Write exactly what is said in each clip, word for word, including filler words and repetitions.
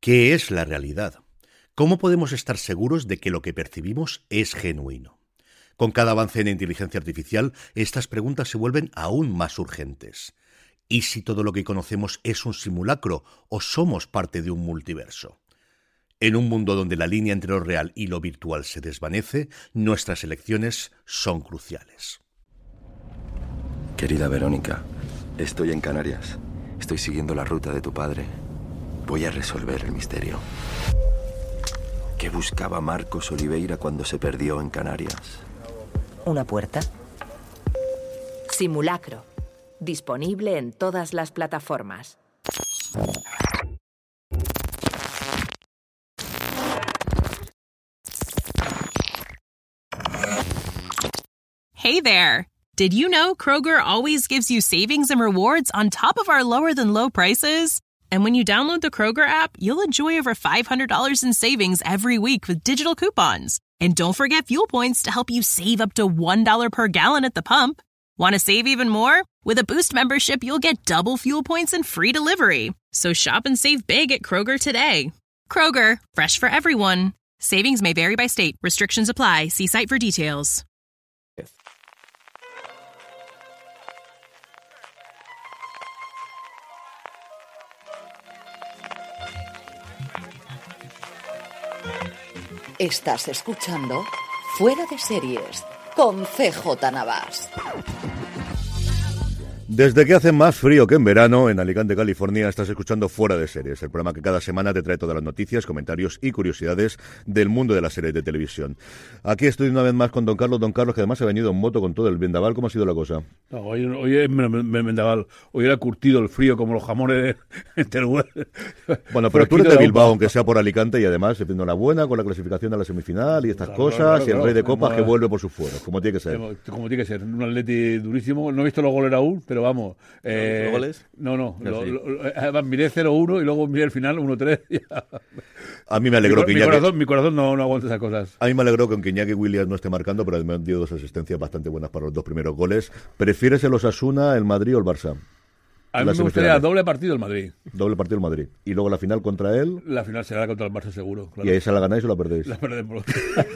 ¿Qué es la realidad? ¿Cómo podemos estar seguros de que lo que percibimos es genuino? Con cada avance en inteligencia artificial, estas preguntas se vuelven aún más urgentes. ¿Y si todo lo que conocemos es un simulacro o somos parte de un multiverso? En un mundo donde la línea entre lo real y lo virtual se desvanece, nuestras elecciones son cruciales. Querida Verónica, estoy en Canarias. Estoy siguiendo la ruta de tu padre. Voy a resolver el misterio. ¿Qué buscaba Marcos Oliveira cuando se perdió en Canarias? ¿Una puerta? Simulacro. Disponible en todas las plataformas. Hey there! Did you know Kroger always gives you savings and rewards on top of our lower-than-low prices? And when you download the Kroger app, you'll enjoy over five hundred dollars in savings every week with digital coupons. And don't forget fuel points to help you save up to one dollar per gallon at the pump. Want to save even more? With a Boost membership, you'll get double fuel points and free delivery. So shop and save big at Kroger today. Kroger, fresh for everyone. Savings may vary by state. Restrictions apply. See site for details. Estás escuchando Fuera de Series con C J Navas. Desde que hace más frío que en verano, en Alicante, California, estás escuchando Fuera de Series, el programa que cada semana te trae todas las noticias, comentarios y curiosidades del mundo de las series de televisión. Aquí estoy una vez más con Don Carlos, Don Carlos, que además ha venido en moto con todo el vendaval. ¿Cómo ha sido la cosa? No, hoy, hoy es vendaval, hoy era curtido el frío como los jamones de Teruel. Bueno, pero tú eres de Bilbao, aunque sea por Alicante, y además se pidiendo la buena con la clasificación a la semifinal y estas claro, cosas, claro, claro, y el claro, rey de copas no, que vuelve por sus fueros, como tiene que ser. Como tiene que ser, un Atleti durísimo, no he visto los goles aún, pero vamos. Eh, ¿Los goles? No, no. no lo, sí. lo, además miré cero uno y luego miré el final uno tres. A mí me alegró mi, que mi Iñaki... corazón, mi corazón no, no aguanta esas cosas. A mí me alegró que aunque Iñaki Williams no esté marcando, pero me han dio dos asistencias bastante buenas para los dos primeros goles. ¿Prefieres el Osasuna, el Madrid o el Barça? A mí me gustaría doble partido el Madrid. Doble partido el Madrid. ¿Y luego la final contra él? La final será contra el Barça seguro. Claro. ¿Y ahí se la ganáis o la perdéis? La perdemos.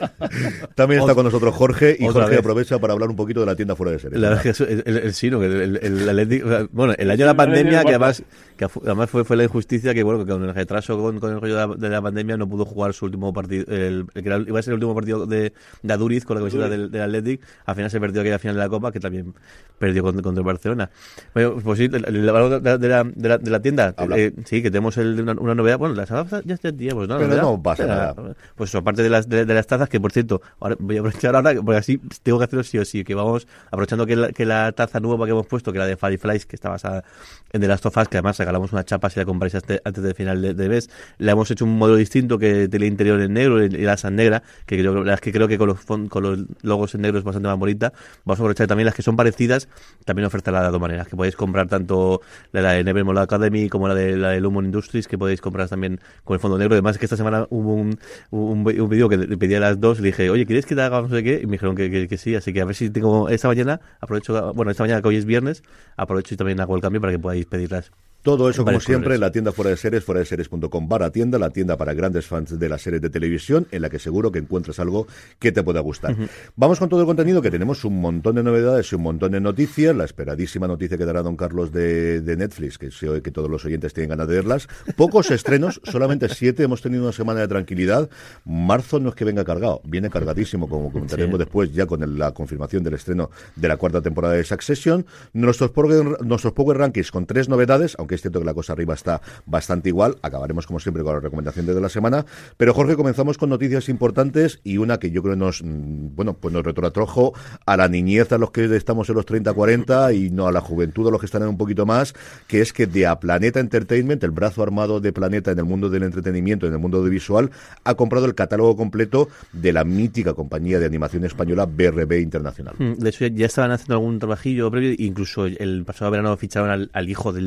También está con nosotros Jorge, y Jorge vez. aprovecha para hablar un poquito de la tienda Fuera de Series. La verdad es que el, el, el sí, ¿no? el, el, el Atlético, bueno, el año de la pandemia, que además, que además fue, fue la injusticia que, bueno, que con el retraso con, con el rollo de la, de la pandemia no pudo jugar su último partido, el, el que era, iba a ser el último partido de, de Aduriz con la camiseta del, del Atlético. Al final se perdió aquella final de la Copa, que también perdió contra, contra el Barcelona. Bueno, pues sí, el, el, el, de, de la De la, de la tienda, eh, sí, que tenemos el, una, una novedad. Bueno, las tazas ya teníamos, ¿no? Pero no pasa nada. Pues aparte de las de, de las tazas, que por cierto, ahora voy a aprovechar ahora, porque así tengo que hacerlo sí o sí, que vamos, aprovechando que la, que la taza nueva que hemos puesto, que la de Fireflies, que está basada en The Last of Us, que además regalamos una chapa si la compráis antes, antes del final de, de mes, le hemos hecho un modelo distinto, que tiene el interior en negro y la asa en negra, que yo, la verdad es que creo que con los, con los logos en negro es bastante más bonita. Vamos a aprovechar también las que son parecidas, también ofertarlas de dos maneras, que podéis comprar tanto la de Nevermore Academy como la de la de Lumon Industries, que podéis comprar también con el fondo negro. Además, que esta semana hubo un, un, un vídeo que le pedí a las dos, le dije, oye, ¿quieres que te haga no sé qué? Y me dijeron que, que, que sí, así que a ver si tengo esta mañana, aprovecho, bueno, esta mañana que hoy es viernes, aprovecho y también hago el cambio para que podáis pedirlas. Todo eso, como siempre, en la tienda Fuera de Series, fuera de series punto com barra tienda, la tienda para grandes fans de las series de televisión, en la que seguro que encuentras algo que te pueda gustar. Uh-huh. Vamos con todo el contenido, que tenemos un montón de novedades y un montón de noticias. La esperadísima noticia que dará Don Carlos de, de Netflix, que sé que todos los oyentes tienen ganas de verlas. Pocos estrenos, solamente siete. Hemos tenido una semana de tranquilidad. Marzo no es que venga cargado, viene cargadísimo, como comentaremos sí. después, ya con el, la confirmación del estreno de la cuarta temporada de Succession. Nuestros Power, nuestros Power Rankings con tres novedades, aunque es cierto que la cosa arriba está bastante igual. Acabaremos como siempre con la recomendación de la semana, pero Jorge, comenzamos con noticias importantes, y una que yo creo nos bueno pues nos retrotrajo a la niñez, a los que estamos en los treinta cuarenta, y no a la juventud, a los que están en un poquito más, que es que de a Planeta Entertainment, el brazo armado de Planeta en el mundo del entretenimiento, en el mundo audiovisual, ha comprado el catálogo completo de la mítica compañía de animación española B R B Internacional. De hecho, ya estaban haciendo algún trabajillo previo, incluso el pasado verano ficharon al, al hijo del, del,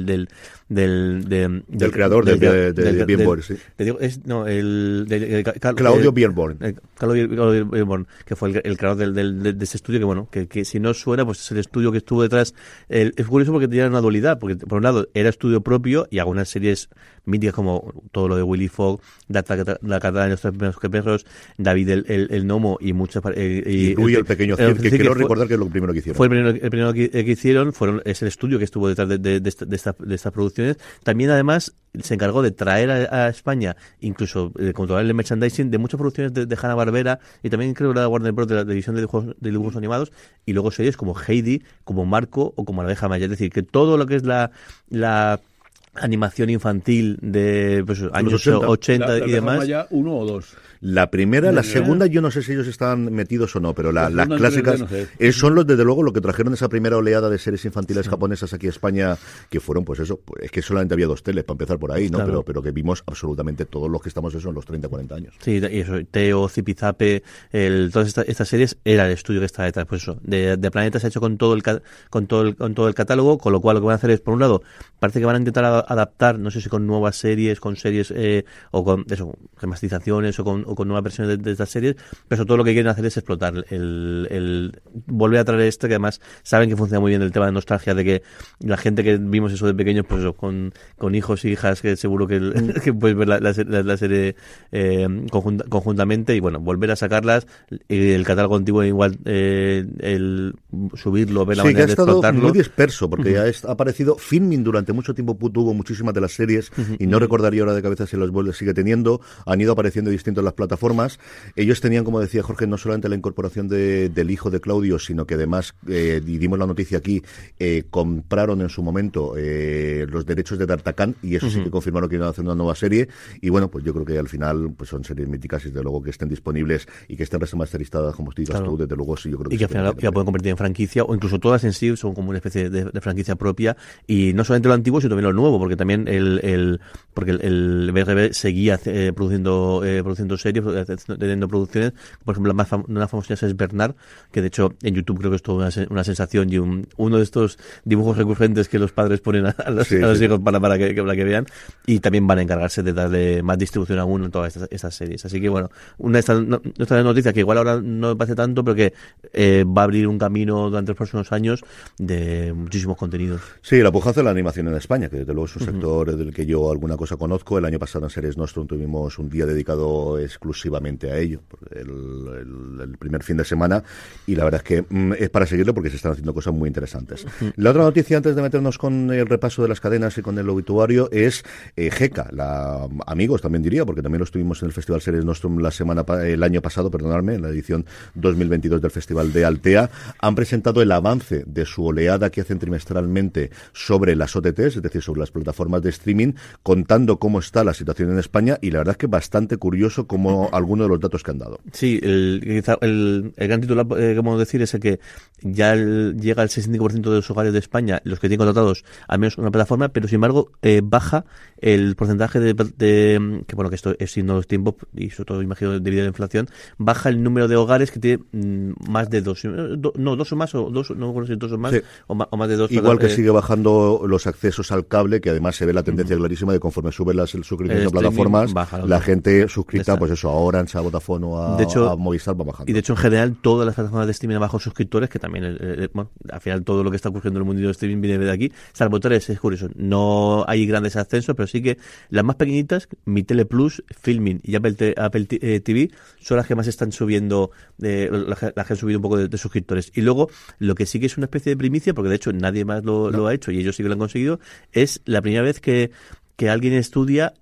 del, de, del, del creador del, de, de, de, del, de Björn, sí. Te digo, es, no, el, de, de, de, Cal, Claudio eh, Björn. Eh, Claudio Björn, que fue el, el creador del, del, de, de ese estudio, que bueno, que, que si no suena, pues es el estudio que estuvo detrás. El, es curioso porque tenía una dualidad, porque por un lado era estudio propio y algunas series míticas como todo lo de Willy Fogg, La, la, la Catana de los Tres Primeros Perros, David el, el, el Gnomo y muchas... Eh, y, y Louis el, el Pequeño Cid, que, que quiero fue, recordar que es lo primero que hicieron. Fue el primero, el primero que, que hicieron, fueron, es el estudio que estuvo detrás de, de, de, esta, de, esta, de estas producciones. También además se encargó de traer a, a España, incluso de controlar el merchandising de muchas producciones de, de Hanna-Barbera y también creo que la Warner Bros. De la división de dibujos, de dibujos animados, y luego series como Heidi, como Marco o como La Abeja Maya. Es decir, que todo lo que es la... la animación infantil de pues, años ochenta, ochenta la, la y demás. Maya uno o dos. La primera, la segunda, yo no sé si ellos estaban metidos o no, pero la, las clásicas no sé. eh, son los, desde luego, lo que trajeron esa primera oleada de series infantiles sí. japonesas aquí a España, que fueron, pues eso, pues, es que solamente había dos teles, para empezar por ahí, ¿no? Claro. Pero, pero que vimos absolutamente todos los que estamos eso en los treinta, cuarenta años. Sí, y eso, Teo, Zipizape, el, todas estas, estas series, era el estudio que está detrás, pues eso, de, de Planeta se ha hecho con todo el con todo el, con todo el catálogo, con lo cual lo que van a hacer es, por un lado, parece que van a intentar adaptar, no sé si con nuevas series, con series, eh, o con, eso, remastirizaciones, o con, o con nuevas versiones de, de estas series, pero sobre todo lo que quieren hacer es explotar el, el volver a traer esto, que además saben que funciona muy bien el tema de nostalgia, de que la gente que vimos eso de pequeños, pues eso, con, con hijos y hijas, que seguro que, el, mm. que puedes ver la, la, la, la serie eh, conjunta, conjuntamente, y bueno, volver a sacarlas, y el catálogo antiguo igual, eh, el subirlo, ver la sí, manera de explotarlo. Sí, que ha estado muy disperso, porque uh-huh. ha aparecido Filmin durante mucho tiempo, tuvo muchísimas de las series, uh-huh. y no recordaría ahora de cabeza si los sigue teniendo, han ido apareciendo distintos en las plataformas. Ellos tenían, como decía Jorge, no solamente la incorporación de, del hijo de Claudio, sino que además, eh, y dimos la noticia aquí, eh, compraron en su momento eh, los derechos de D'Artagnan, y eso uh-huh. sí que confirmaron que iban a hacer una nueva serie, y bueno, pues yo creo que al final pues son series míticas, y desde luego que estén disponibles y que estén remasterizadas, como digas claro. tú, desde luego sí, yo creo que y que sí al final ya pueden convertir en franquicia, o incluso todas en sí son como una especie de, de franquicia propia, y no solamente lo antiguo, sino también lo nuevo, porque también el, el porque el, el B R B seguía eh, produciendo eh, produciendo series, teniendo producciones, por ejemplo, la más fam- una famosa es Bernard, que de hecho en YouTube creo que es toda una, una sensación, y un, uno de estos dibujos recurrentes que los padres ponen a, a los, sí, a los sí. hijos para, para, que, para que vean, y también van a encargarse de darle más distribución a uno en todas estas, estas series. Así que bueno, una de estas no, esta noticia que igual ahora no me parece tanto, pero que eh, va a abrir un camino durante los próximos años de muchísimos contenidos. Sí, la pujanza de la animación en España, que desde luego es un uh-huh. sector del que yo alguna cosa conozco. El año pasado en Series Nostrum tuvimos un día dedicado exclusivamente a ello, el, el, el primer fin de semana, y la verdad es que mm, es para seguirlo porque se están haciendo cosas muy interesantes. Uh-huh. La otra noticia, antes de meternos con el repaso de las cadenas y con el obituario, es eh, Geka, la amigos también diría, porque también lo estuvimos en el Festival Series Nostrum la semana el año pasado, perdonadme, en la edición dos mil veintidós del Festival de Altea. Han presentado el avance de su oleada que hacen trimestralmente sobre las O T Ts, es decir, sobre las plataformas de streaming, contando cómo está la situación en España, y la verdad es que bastante curioso como algunos de los datos que han dado. Sí, el, quizá el, el gran titular, eh, como decir, es el que ya el, llega al sesenta y cinco por ciento de los hogares de España, los que tienen contratados al menos una plataforma, pero sin embargo eh, baja el porcentaje de, de, que bueno, que esto es signo de los tiempos, y sobre todo imagino debido a la inflación, baja el número de hogares que tiene mm, más de dos, do, no, dos o más, o dos, no recuerdo si dos o más, sí. o, más o más de dos. Igual que eh, sigue bajando los accesos al cable, que además se ve la tendencia uh-huh. clarísima de conforme suben las suscripciones a plataformas, la, la gente suscrita, pues eso, a Orange, a Vodafone o a, de hecho, a Movistar va bajando. Y de hecho, en general, todas las plataformas de streaming bajo suscriptores, que también, eh, eh, bueno, al final todo lo que está ocurriendo en el mundo del streaming viene de aquí, salvo tres, es curioso, no hay grandes ascensos, pero sí que las más pequeñitas, Mi Tele Plus, Filmin y Apple, T- Apple T- TV, son las que más están subiendo, eh, las que han subido un poco de, de suscriptores. Y luego, lo que sí que es una especie de primicia, porque de hecho nadie más lo, no. lo ha hecho y ellos sí que lo han conseguido, es la primera vez que, que alguien estudia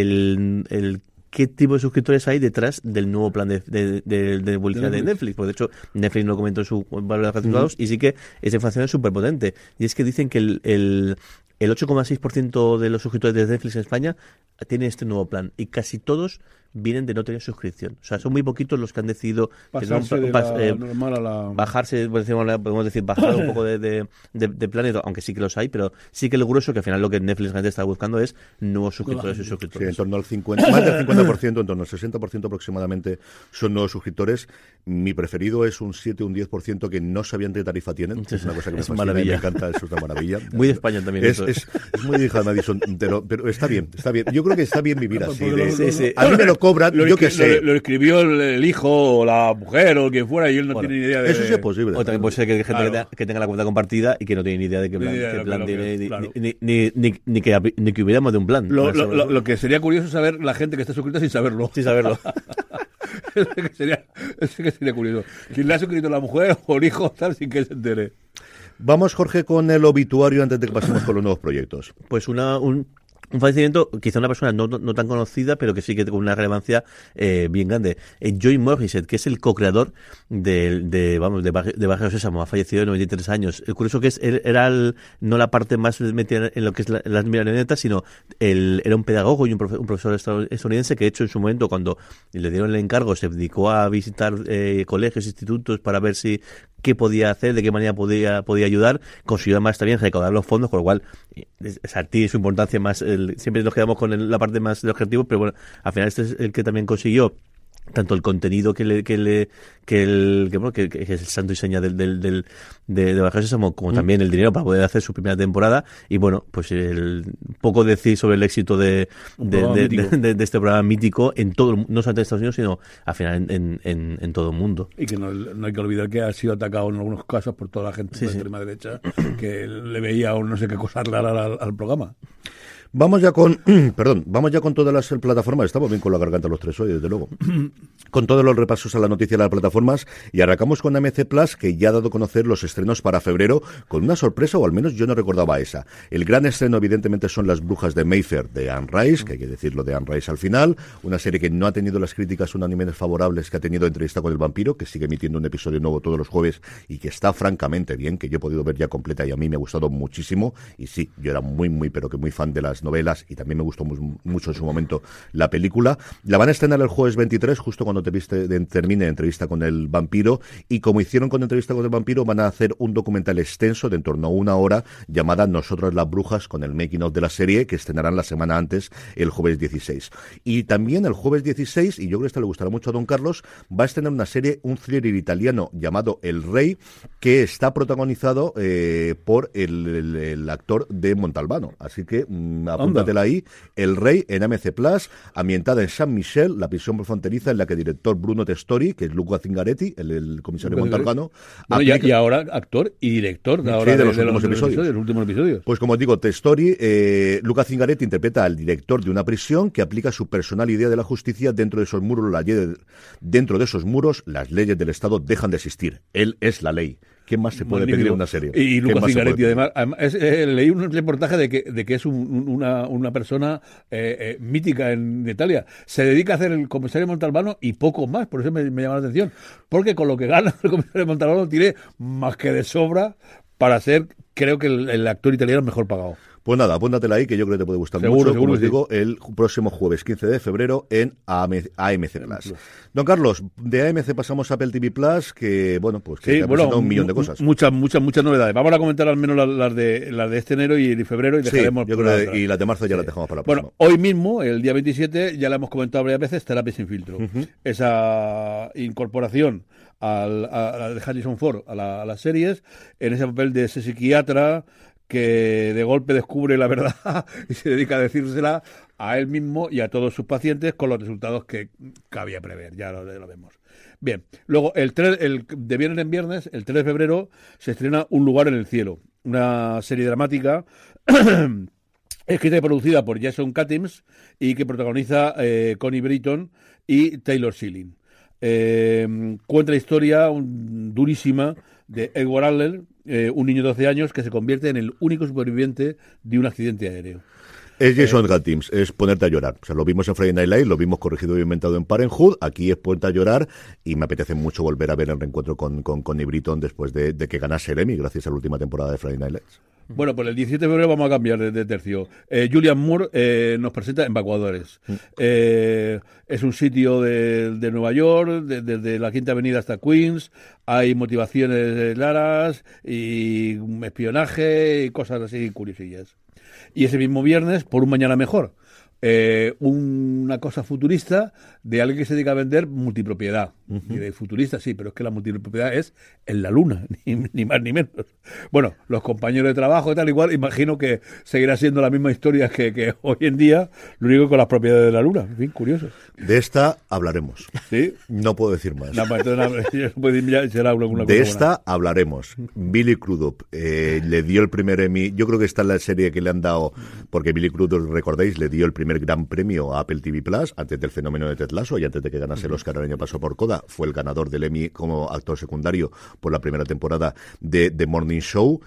el, el qué tipo de suscriptores hay detrás del nuevo plan de, de, de, de publicidad de Netflix. Porque de hecho Netflix lo comentó en su valor de resultados, uh-huh. y sí que esa información es súper potente. Y es que dicen que el, el el ocho coma seis por ciento de los suscriptores de Netflix en España tienen este nuevo plan, y casi todos vienen de no tener suscripción. O sea, son muy poquitos los que han decidido pasarse que no, de pas, la eh, normal a la... bajarse, podemos decir, bajar un poco de, de, de, de planes, aunque sí que los hay, pero sí que el grueso, que al final lo que Netflix gente está buscando es nuevos suscriptores y suscriptores. Sí, en torno al cincuenta, más del cincuenta por ciento, en torno al sesenta por ciento aproximadamente son nuevos suscriptores. Mi preferido es un siete o un diez por ciento que no sabían qué tarifa tienen. Es una cosa que me fascina, maravilla. Me encanta, es una maravilla. Muy de España también. Es, eso. es, es muy de hija de Madison, pero, pero está bien, está bien. Yo creo que está bien vivir así. De, sí, sí. A mí me lo cobran, lo yo qué sé. Lo, lo escribió el, el hijo o la mujer o quien fuera y él no Bueno, tiene ni idea de... Eso sí es posible. O también puede ser que hay gente Claro. que, tenga, que tenga la cuenta compartida y que no tiene ni idea de qué plan, Ni idea qué de plan lo que- tiene, ni, claro. ni, ni, ni, ni, que, ni que hubiéramos de un plan. Lo, Para lo, saber- lo, lo que sería curioso es saber la gente que está suscrita sin saberlo. Sin saberlo. Eso que sería, eso que sería curioso. ¿Quién le ha suscrito, la mujer o el hijo, tal, sin que se entere? Vamos, Jorge, con el obituario antes de que pasemos con los nuevos proyectos. Pues una, un, un fallecimiento, quizá una persona no, no, no tan conocida, pero que sí que con una relevancia eh, bien grande. Eh, Joy Morissette, que es el co-creador de, de, vamos, de, Barrio, de Barrio Sésamo, ha fallecido de noventa y tres años. El curioso que es, él era el, no la parte más metida en lo que es la, las marionetas, sino el, era un pedagogo y un, profe, un profesor estadounidense que, de hecho, en su momento, cuando le dieron el encargo, se dedicó a visitar eh, colegios, institutos, para ver si qué podía hacer, de qué manera podía, podía ayudar. Consiguió además también recaudar los fondos, con lo cual es, es a ti su importancia más, el, siempre nos quedamos con el, la parte más de objetivos, pero bueno, al final este es el que también consiguió tanto el contenido que le que le que el que, bueno, que, que es el santo y seña del del, del de, de Barrio Sésamo, como mm. también el dinero para poder hacer su primera temporada. Y bueno, pues el poco decir sobre el éxito de de, de, de, de, de este programa mítico en todo, no solamente en Estados Unidos, sino al final en, en, en, en todo el mundo. Y que no, no hay que olvidar que ha sido atacado en algunos casos por toda la gente sí, de la sí. extrema derecha que le veía o no sé qué cosa rara al, al programa. Vamos ya con, perdón, vamos ya con todas las plataformas. Estamos bien con la garganta los tres hoy, desde luego. Con todos los repasos a la noticia de las plataformas y arrancamos con A M C Plus, que ya ha dado a conocer los estrenos para febrero con una sorpresa, o al menos yo no recordaba esa. El gran estreno, evidentemente, son Las Brujas de Mayfair de Anne Rice, que hay que decirlo de Anne Rice al final. Una serie que no ha tenido las críticas unánimes favorables que ha tenido Entrevista con el Vampiro, que sigue emitiendo un episodio nuevo todos los jueves y que está francamente bien, que yo he podido ver ya completa y a mí me ha gustado muchísimo. Y sí, yo era muy, muy, pero que muy fan de las novelas y también me gustó muy, mucho en su momento la película. La van a estrenar el jueves veintitrés, justo cuando te viste, de, termine Entrevista con el Vampiro, y como hicieron con Entrevista con el Vampiro, van a hacer un documental extenso de en torno a una hora llamada Nosotras las Brujas, con el making of de la serie, que estrenarán la semana antes, el jueves dieciséis. Y también el jueves dieciséis, y yo creo que esto le gustará mucho a Don Carlos, va a estrenar una serie, un thriller italiano llamado El Rey, que está protagonizado eh, por el, el, el actor de Montalbano. Así que mmm, apúntate ahí, El Rey en A M C Plus, ambientada en San Michel, la prisión fronteriza en la que el director Bruno Testori, que es Luca Zingaretti, el, el comisario Montalbano, bueno, aplica... y, y ahora actor y director de, ahora sí, de, los, de, de últimos los, episodios. De los últimos episodios. Pues como digo, Testori, eh, Luca Zingaretti interpreta al director de una prisión que aplica su personal idea de la justicia dentro de esos muros. La, dentro de esos muros, las leyes del Estado dejan de existir. Él es la ley. ¿Qué más se puede Magnífico. pedir en una serie? Y, y Lucas Zingaretti, además, además es, eh, leí un reportaje de que, de que es un, una, una persona eh, eh, mítica en Italia. Se dedica a hacer el comisario Montalbano y poco más, por eso me, me llama la atención. Porque con lo que gana el comisario Montalbano tiene más que de sobra para ser, creo que el, el actor italiano mejor pagado. Pues nada, apúntatela ahí, que yo creo que te puede gustar seguro, mucho. Seguro, Como os sí. digo, el próximo jueves quince de febrero en A M C Plus. Don Carlos, de A M C pasamos a Apple T V Plus, que bueno, pues que sí, ha bueno, presentado un millón de cosas. Muchas, muchas, muchas novedades. Vamos a comentar al menos las, las de las de este enero y de febrero y dejaremos. Sí, yo creo que, y las de marzo ya sí. las dejamos para la próxima. Bueno, hoy mismo, el día veintisiete, ya la hemos comentado varias veces, Terapia sin filtro. Uh-huh. Esa incorporación al, a, a de Harrison Ford a, la, a las series, en ese papel de ese psiquiatra que de golpe descubre la verdad y se dedica a decírsela a él mismo y a todos sus pacientes con los resultados que cabía prever, ya lo, lo vemos. Bien, luego el, tres, el de viernes en viernes, el tres de febrero, se estrena Un lugar en el cielo, una serie dramática escrita y producida por Jason Katims y que protagoniza eh, Connie Britton y Taylor Schilling. Eh, cuenta la historia un, durísima de Edward Adler, eh, un niño de doce años que se convierte en el único superviviente de un accidente aéreo. Es Jason Katims, es ponerte a llorar. O sea, lo vimos en Friday Night Lights, lo vimos corregido y inventado en Parenthood. Aquí es ponerte a llorar y me apetece mucho volver a ver el reencuentro con, con Connie Britton después de, de que ganase el Emmy gracias a la última temporada de Friday Night Lights. Bueno, pues el diecisiete de febrero vamos a cambiar de, de tercio. Eh, Julian Moore eh, nos presenta Evacuadores. Eh, es un sitio de, de Nueva York, desde de, de la Quinta Avenida hasta Queens. Hay motivaciones claras y espionaje y cosas así curiosillas. Y ese mismo viernes, Por un mañana mejor. Eh, una cosa futurista de alguien que se dedica a vender multipropiedad. Uh-huh. Y de futurista sí, pero es que la multipropiedad es en la luna, ni, ni más ni menos. Bueno, los compañeros de trabajo y tal, igual, imagino que seguirá siendo la misma historia que, que hoy en día, lo único con las propiedades de la luna. En fin, curioso. De esta hablaremos. ¿Sí? No puedo decir más. No, pues, entonces, no, será una, una de esta buena. Hablaremos. Billy Crudup eh, le dio el primer Emmy. Yo creo que está en la serie que le han dado, porque Billy Crudup, recordáis, le dio el primer gran premio a Apple T V Plus antes del fenómeno de Ted Lasso y antes de que ganase el Oscar el año pasado por Coda. Fue el ganador del Emmy como actor secundario por la primera temporada de The Morning Show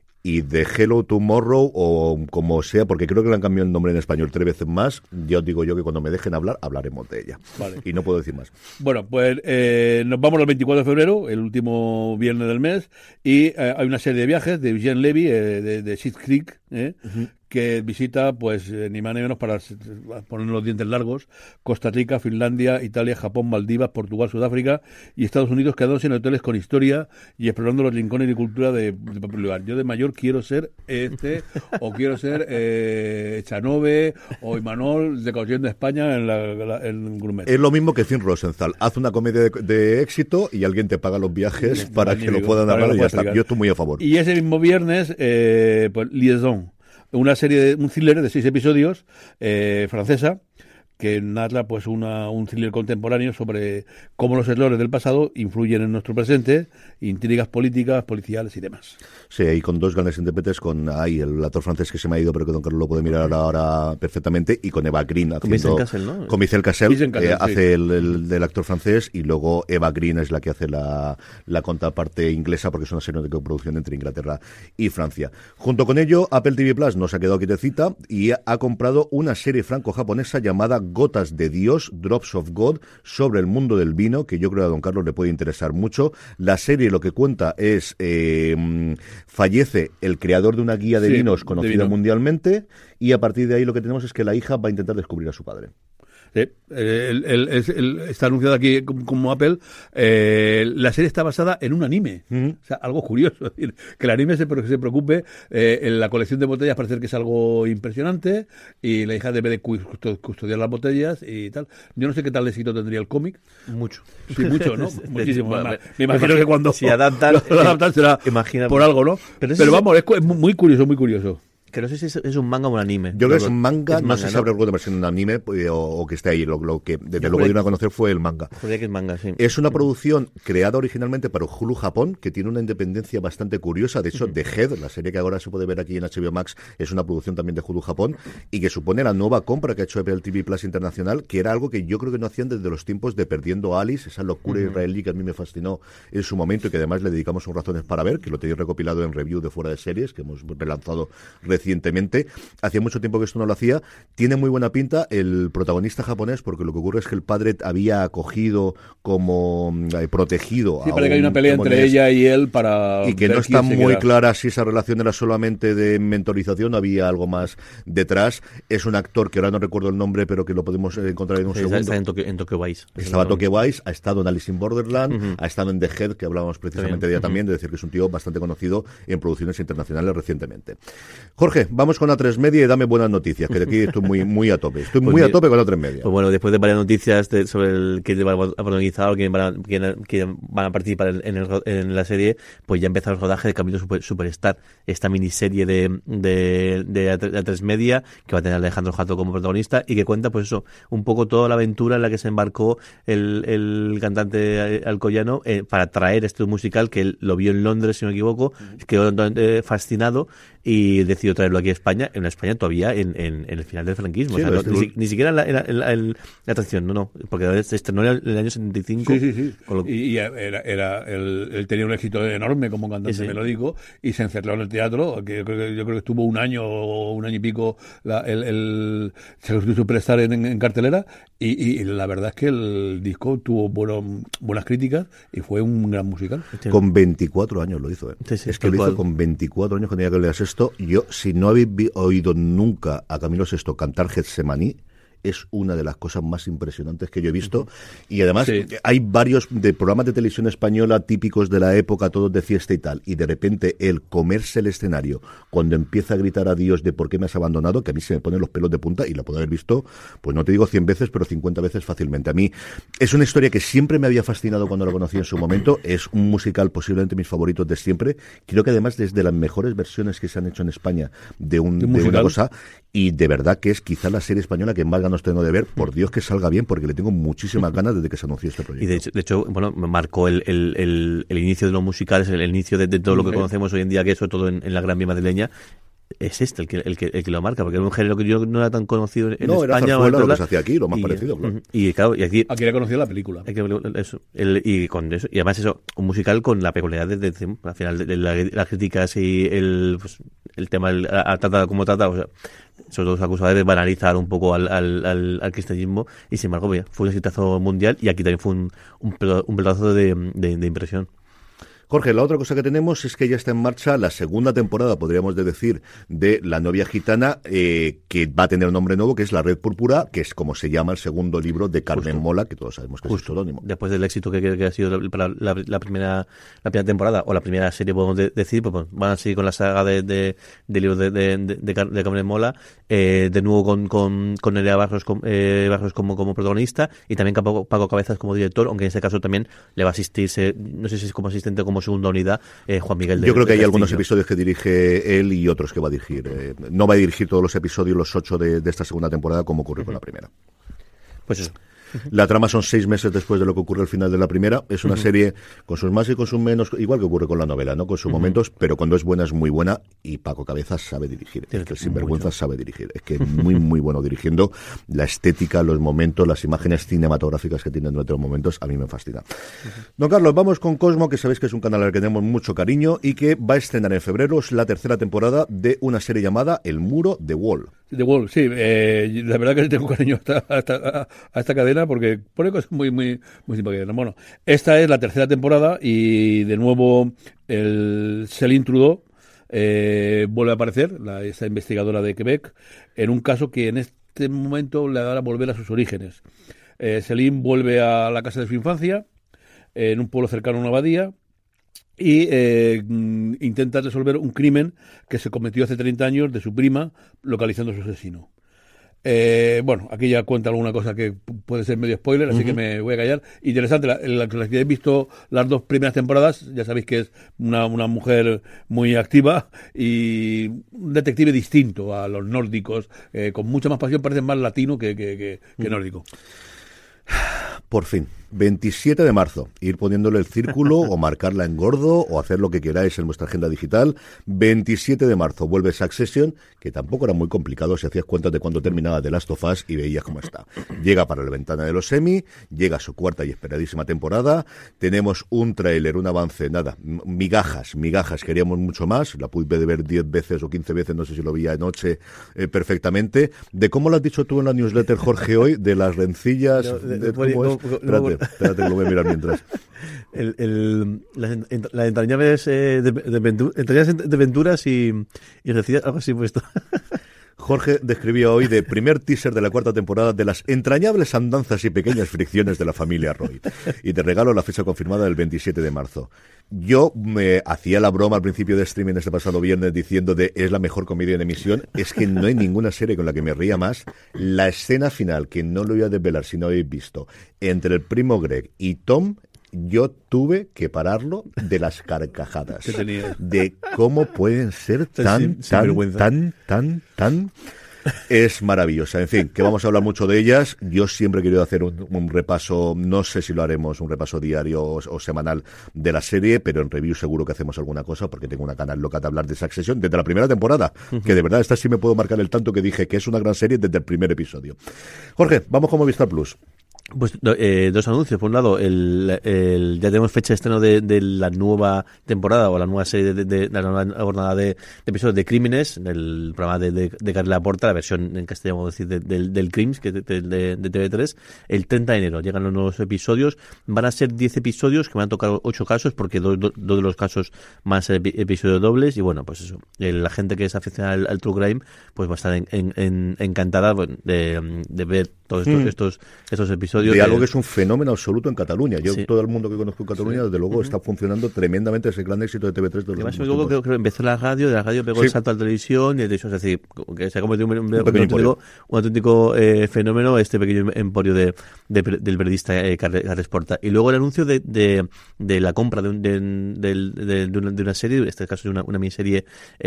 y de Hello Tomorrow, o como sea, porque creo que le han cambiado el nombre en español tres veces más. Ya os digo yo que cuando me dejen hablar, hablaremos de ella. Vale. Y no puedo decir más. Bueno, pues eh, nos vamos al veinticuatro de febrero, el último viernes del mes, y eh, hay una serie de viajes de Eugene Levy, eh, de, de Schitt's Creek, eh, uh-huh. que visita, pues, eh, ni más ni menos para poner los dientes largos, Costa Rica, Finlandia, Italia, Japón, Maldivas, Portugal, Sudáfrica y Estados Unidos, quedándose en hoteles con historia y explorando los rincones y cultura de, de propio lugar. Yo de mayor quiero ser este, o quiero ser eh, Chanove o Imanol de Caución de España en, la, la, en Gourmet. Es lo mismo que Finn Rosenthal. Haz una comedia de, de éxito y alguien te paga los viajes sí, para que lo puedan hablar y ya está. Yo estoy muy a favor. Y ese mismo viernes, eh, pues, Liaison. Una serie, de un thriller de seis episodios, eh, francesa, que narra pues una, un thriller contemporáneo sobre cómo los errores del pasado influyen en nuestro presente, intrigas políticas, policiales y demás. Sí, y con dos grandes intérpretes, con ay, el actor francés que se me ha ido, pero que Don Carlos lo puede mirar ahora perfectamente, y con Eva Green haciendo... Con Vincent Cassel, ¿no? Con Vincent Cassel, Vincent Cassel eh, sí. hace el, el del actor francés, y luego Eva Green es la que hace la, la contraparte inglesa, porque es una serie de coproducción entre Inglaterra y Francia. Junto con ello, Apple T V Plus nos ha quedado quietecita y ha comprado una serie franco-japonesa llamada Gotas de Dios, Drops of God, sobre el mundo del vino, que yo creo que a Don Carlos le puede interesar mucho. La serie lo que cuenta es, eh, fallece el creador de una guía de sí, vinos conocida vino. mundialmente, y a partir de ahí lo que tenemos es que la hija va a intentar descubrir a su padre. Sí, el, el, el, el, está anunciado aquí como, como Apple. Eh, la serie está basada en un anime. Uh-huh. O sea, algo curioso. Es decir, que el anime se, se preocupe. Eh, en la colección de botellas parece que es algo impresionante. Y la hija debe de custodiar las botellas y tal. Yo no sé qué tal éxito tendría el cómic. Mucho. Sí, mucho, ¿no? Muchísimo. Me, me, me imagino que cuando si adaptan, lo, lo adaptan será imagina, por algo, ¿no? Pero, pero vamos, es, es muy curioso, muy curioso. Que no sé si es, es un manga o un anime. Yo creo que es un manga, es no manga, sé si habrá alguna versión de un anime pues, o, o que esté ahí. Lo, lo que desde luego dieron a conocer fue el manga. Que es, manga sí. Es una producción creada originalmente para Hulu Japón, que tiene una independencia bastante curiosa. De hecho, uh-huh. The Head, la serie que ahora se puede ver aquí en H B O Max, es una producción también de Hulu Japón, y que supone la nueva compra que ha hecho Apple T V Plus Internacional, que era algo que yo creo que no hacían desde los tiempos de Perdiendo a Alice, esa locura uh-huh. israelí que a mí me fascinó en su momento y que además le dedicamos un Razones para Ver, que lo tenéis recopilado en review de Fuera de Series, que hemos relanzado recientemente. Hacía mucho tiempo que esto no lo hacía. Tiene muy buena pinta el protagonista japonés, porque lo que ocurre es que el padre había acogido como eh, protegido sí, a parece que hay una pelea japonés, entre ella y él para y que no está muy clara si esa relación era solamente de mentorización o había algo más detrás. Es un actor que ahora no recuerdo el nombre, pero que lo podemos encontrar en un sí, segundo. Está en Tokyo, en Tokyo Vice. Estaba en Tokyo Vice, ha estado en Alice in Borderland, uh-huh. ha estado en The Head, que hablábamos precisamente de ella uh-huh. también, de decir que es un tío bastante conocido en producciones internacionales recientemente. Jorge, vamos con A tres Media y dame buenas noticias, que de aquí estoy muy muy a tope. Estoy pues muy bien. a tope con A tres Media. Pues bueno, después de varias noticias de, sobre el que va a protagonizar o quién van a, quién, quién van a participar en, el, en la serie, pues ya empezó el rodaje de Camino Super, Superstar, esta miniserie de, de, de A tres Media, que va a tener a Alejandro Jato como protagonista y que cuenta, pues eso, un poco toda la aventura en la que se embarcó el, el cantante alcoyano eh, para traer este musical, que él lo vio en Londres, si no me equivoco, quedó eh, fascinado y decidió traerlo aquí a España, en España todavía en, en, en el final del franquismo. Sí, o sea, no, ni, ni siquiera la, la, la, la atracción, no, no, porque se estrenó en el año setenta y cinco. Sí, sí, sí. Lo... Y, y era, era él, él tenía un éxito enorme como cantante sí, sí. melódico y se encerró en el teatro, que yo creo que, yo creo que estuvo un año o un año y pico la, el, el Superstar en, en, en cartelera y, y la verdad es que el disco tuvo bueno, buenas críticas y fue un gran musical. Con veinticuatro años lo hizo, ¿eh? Sí, sí, es que lo hizo con veinticuatro años, cuando tenía que leer sexto Sexto. Yo, si no habéis vi- oído nunca a Camilo Sexto cantar Getsemaní, es una de las cosas más impresionantes que yo he visto. Y además Sí. hay varios de programas de televisión española típicos de la época, todos de fiesta y tal, y de repente el comerse el escenario cuando empieza a gritar a Dios de por qué me has abandonado, que a mí se me ponen los pelos de punta, y la puedo haber visto, pues no te digo cien veces, pero cincuenta veces fácilmente. A mí es una historia que siempre me había fascinado cuando la conocí en su momento. Es un musical posiblemente mis favoritos de siempre. Creo que además desde las mejores versiones que se han hecho en España de, un, ¿De de musical? una cosa, y de verdad que es quizá la serie española que más ganas tengo de ver. Por Dios que salga bien, porque le tengo muchísimas ganas desde que se anunció este proyecto. Y de hecho, de hecho bueno, marcó el, el, el, el inicio de los musicales, el, el inicio de, de todo lo que Sí. conocemos hoy en día, que eso todo en, en la Gran Vía madrileña. Es este el que, el que el que lo marca, porque era un género que yo no era tan conocido en No, era España. zarzuela o en lo que otros se hacía aquí, lo más y, parecido, claro. Y claro, y aquí Aquí era conocida la película. hay que eso, el, y con eso, y además eso, un musical con la peculiaridad de, de, de- al final de, de la- las críticas y el pues, el tema el, a, a trata como trata, o sea, sobre todo se acusa de banalizar un poco al, al, al, al cristianismo, y sin embargo oye, fue un exitazo mundial, y aquí también fue un un, pelo- un pedazo de, de, de impresión. Jorge, la otra cosa que tenemos es que ya está en marcha la segunda temporada, podríamos de decir, de La novia gitana, eh, que va a tener un nombre nuevo, que es La red púrpura, que es como se llama el segundo libro de Carmen Justo. Mola, que todos sabemos que es Justo, pseudónimo. después del éxito que, que, que ha sido la, para la, la primera la primera temporada, o la primera serie, podemos de- decir, pues, bueno, van a seguir con la saga de, de, de libros de, de, de, de, Car- de Carmen Mola, eh, de nuevo con, con, con Nerea Barros, com- eh, Barros como, como protagonista, y también Paco, Paco Cabezas como director, aunque en este caso también le va a asistir, se- no sé si es como asistente o como segunda unidad, eh, Juan Miguel de Yo creo que de hay algunos Castillo. episodios que dirige él y otros que va a dirigir. Eh, no va a dirigir todos los episodios, los ocho de, de esta segunda temporada, como ocurrió con la primera. Pues eso. La trama son seis meses después de lo que ocurre al final de la primera. Es una serie con sus más y con sus menos, igual que ocurre con la novela, ¿no? Con sus momentos, pero cuando es buena es muy buena, y Paco Cabezas sabe dirigir. Es que el sinvergüenza sabe dirigir. Es que es muy, muy bueno dirigiendo. La estética, los momentos, las imágenes cinematográficas que tienen nuestros momentos, a mí me fascina. Don Carlos, vamos con Cosmo, que sabéis que es un canal al que tenemos mucho cariño y que va a estrenar en febrero la tercera temporada de una serie llamada El Muro de Wall. The Wall, sí. Eh, la verdad que le tengo cariño a esta, a esta, a esta cadena porque pone cosas muy, muy, muy simpáticas. Bueno, esta es la tercera temporada y de nuevo el Céline Trudeau eh, vuelve a aparecer, la, esta investigadora de Quebec, en un caso que en este momento le hará volver a sus orígenes. Eh, Céline vuelve a la casa de su infancia, en un pueblo cercano a una abadía, y eh, mm, intenta resolver un crimen que se cometió hace treinta años de su prima, localizando a su asesino. Eh, bueno, aquí ya cuenta alguna cosa que p- puede ser medio spoiler, así que me voy a callar. Interesante, la, la, la que habéis visto las dos primeras temporadas, ya sabéis que es una, una mujer muy activa y un detective distinto a los nórdicos, eh, con mucha más pasión, parece más latino que, que, que, que nórdico. Por fin, veintisiete de marzo, ir poniéndole el círculo o marcarla en gordo o hacer lo que queráis en vuestra agenda digital. veintisiete de marzo vuelve Succession, que tampoco era muy complicado si hacías cuentas de cuando terminaba The Last of Us y veías cómo está. Llega para la ventana de los Emmy, llega su cuarta y esperadísima temporada, tenemos un tráiler, un avance, nada, migajas, migajas, queríamos mucho más, la pude ver diez veces o quince veces, no sé si lo vi anoche eh, perfectamente, de cómo lo has dicho tú en la newsletter, Jorge, hoy, de las rencillas, No, de- de, de- cómo es. no, no, Espérate, no. espérate que lo voy a mirar mientras. El, el, las, en- las entrañables eh, de, de, ventu- entrañables de Venturas y, y recibía algo así puesto. Jorge describía hoy de primer teaser de la cuarta temporada de las entrañables andanzas y pequeñas fricciones de la familia Roy. Y te regalo la fecha confirmada del veintisiete de marzo. Yo me hacía la broma al principio de streaming este pasado viernes diciendo de es la mejor comedia en emisión. Es que no hay ninguna serie con la que me ría más. La escena final, que no lo voy a desvelar si no habéis visto, entre el primo Greg y Tom, yo tuve que pararlo de las carcajadas. ¿Qué tenía? De cómo pueden ser tan, Sin- sin tan, vergüenza. tan, tan, tan... Es maravillosa. En fin, que vamos a hablar mucho de ellas. Yo siempre he querido hacer un, un repaso, no sé si lo haremos, un repaso diario o, o semanal de la serie, pero en review seguro que hacemos alguna cosa, porque tengo una canal loca de hablar de Succession desde la primera temporada, que de verdad esta sí me puedo marcar el tanto que dije que es una gran serie desde el primer episodio. Jorge, vamos con Movistar Plus. Pues eh, dos anuncios. Por un lado, el, el, ya tenemos fecha de estreno de, de la nueva temporada o la nueva serie de, de, de la nueva jornada de, de episodios de Crímenes, el programa de, de, de Carla Porta, la versión en castellano, vamos a decir, de, de, del Crims, que de, de, de T V tres. El treinta de enero llegan los nuevos episodios. Van a ser diez episodios que van a tocar ocho casos, porque dos, dos, dos de los casos van a ser episodios dobles. Y bueno, pues eso, el, la gente que es aficionada al, al True Crime, pues va a estar en, en, en, encantada de, de ver todos estos, mm. estos, estos episodios. De algo que es un fenómeno absoluto en Cataluña. Yo, sí. todo el mundo que conozco en Cataluña, sí. desde luego, uh-huh. está funcionando tremendamente ese gran éxito de T V tres. De Además, luego creo que empezó la radio, de la radio pegó sí. el salto a la televisión, y de hecho, es decir, que se ha convertido en un, un, un, un auténtico, un auténtico eh, fenómeno, este pequeño emporio de, de, del periodista eh, Carles Porta. Y luego el anuncio de, de, de la compra de, un, de, de, de, de, una, de una serie, en este caso de una, una miniserie,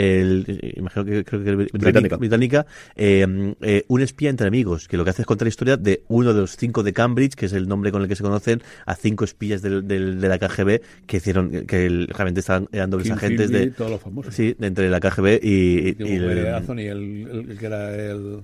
el, imagino que creo que británica, británica eh, eh, Un espía entre amigos, que lo que hace es contar la historia de uno de los cinco de Cambridge, que es el nombre con el que se conocen a cinco espías del, del, de la K G B que hicieron, que el, realmente estaban, eran dobles Kim agentes Philby, de todos los famosos. Sí, entre la K G B y, y, y el, Anthony, el, el, el que era el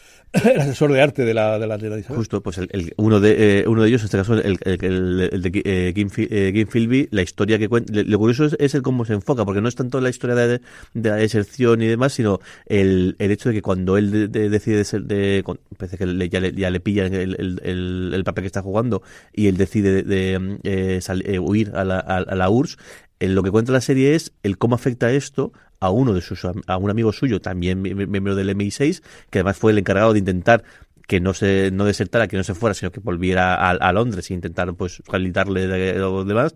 el asesor de arte de la de la, de la Isabel. Justo, pues el, el, uno de eh, uno de ellos, en este caso el, el, el, el de eh, Kim, eh, Kim Philby, la historia que cuenta. Lo curioso es, es el cómo se enfoca, porque no es tanto la historia de, de la deserción y demás, sino el, el hecho de que cuando él de, de, decide ser de, con, parece que le, ya, le, ya le pillan el, el, el, el papel que está jugando y él decide de, de eh, sal, eh, huir a la, a, a la U R S S. En lo que cuenta la serie es el cómo afecta esto a uno de sus a un amigo suyo, también miembro del M I seis, que además fue el encargado de intentar que no se no desertara, que no se fuera, sino que volviera a, a Londres e intentar pues facilitarle de, de los demás.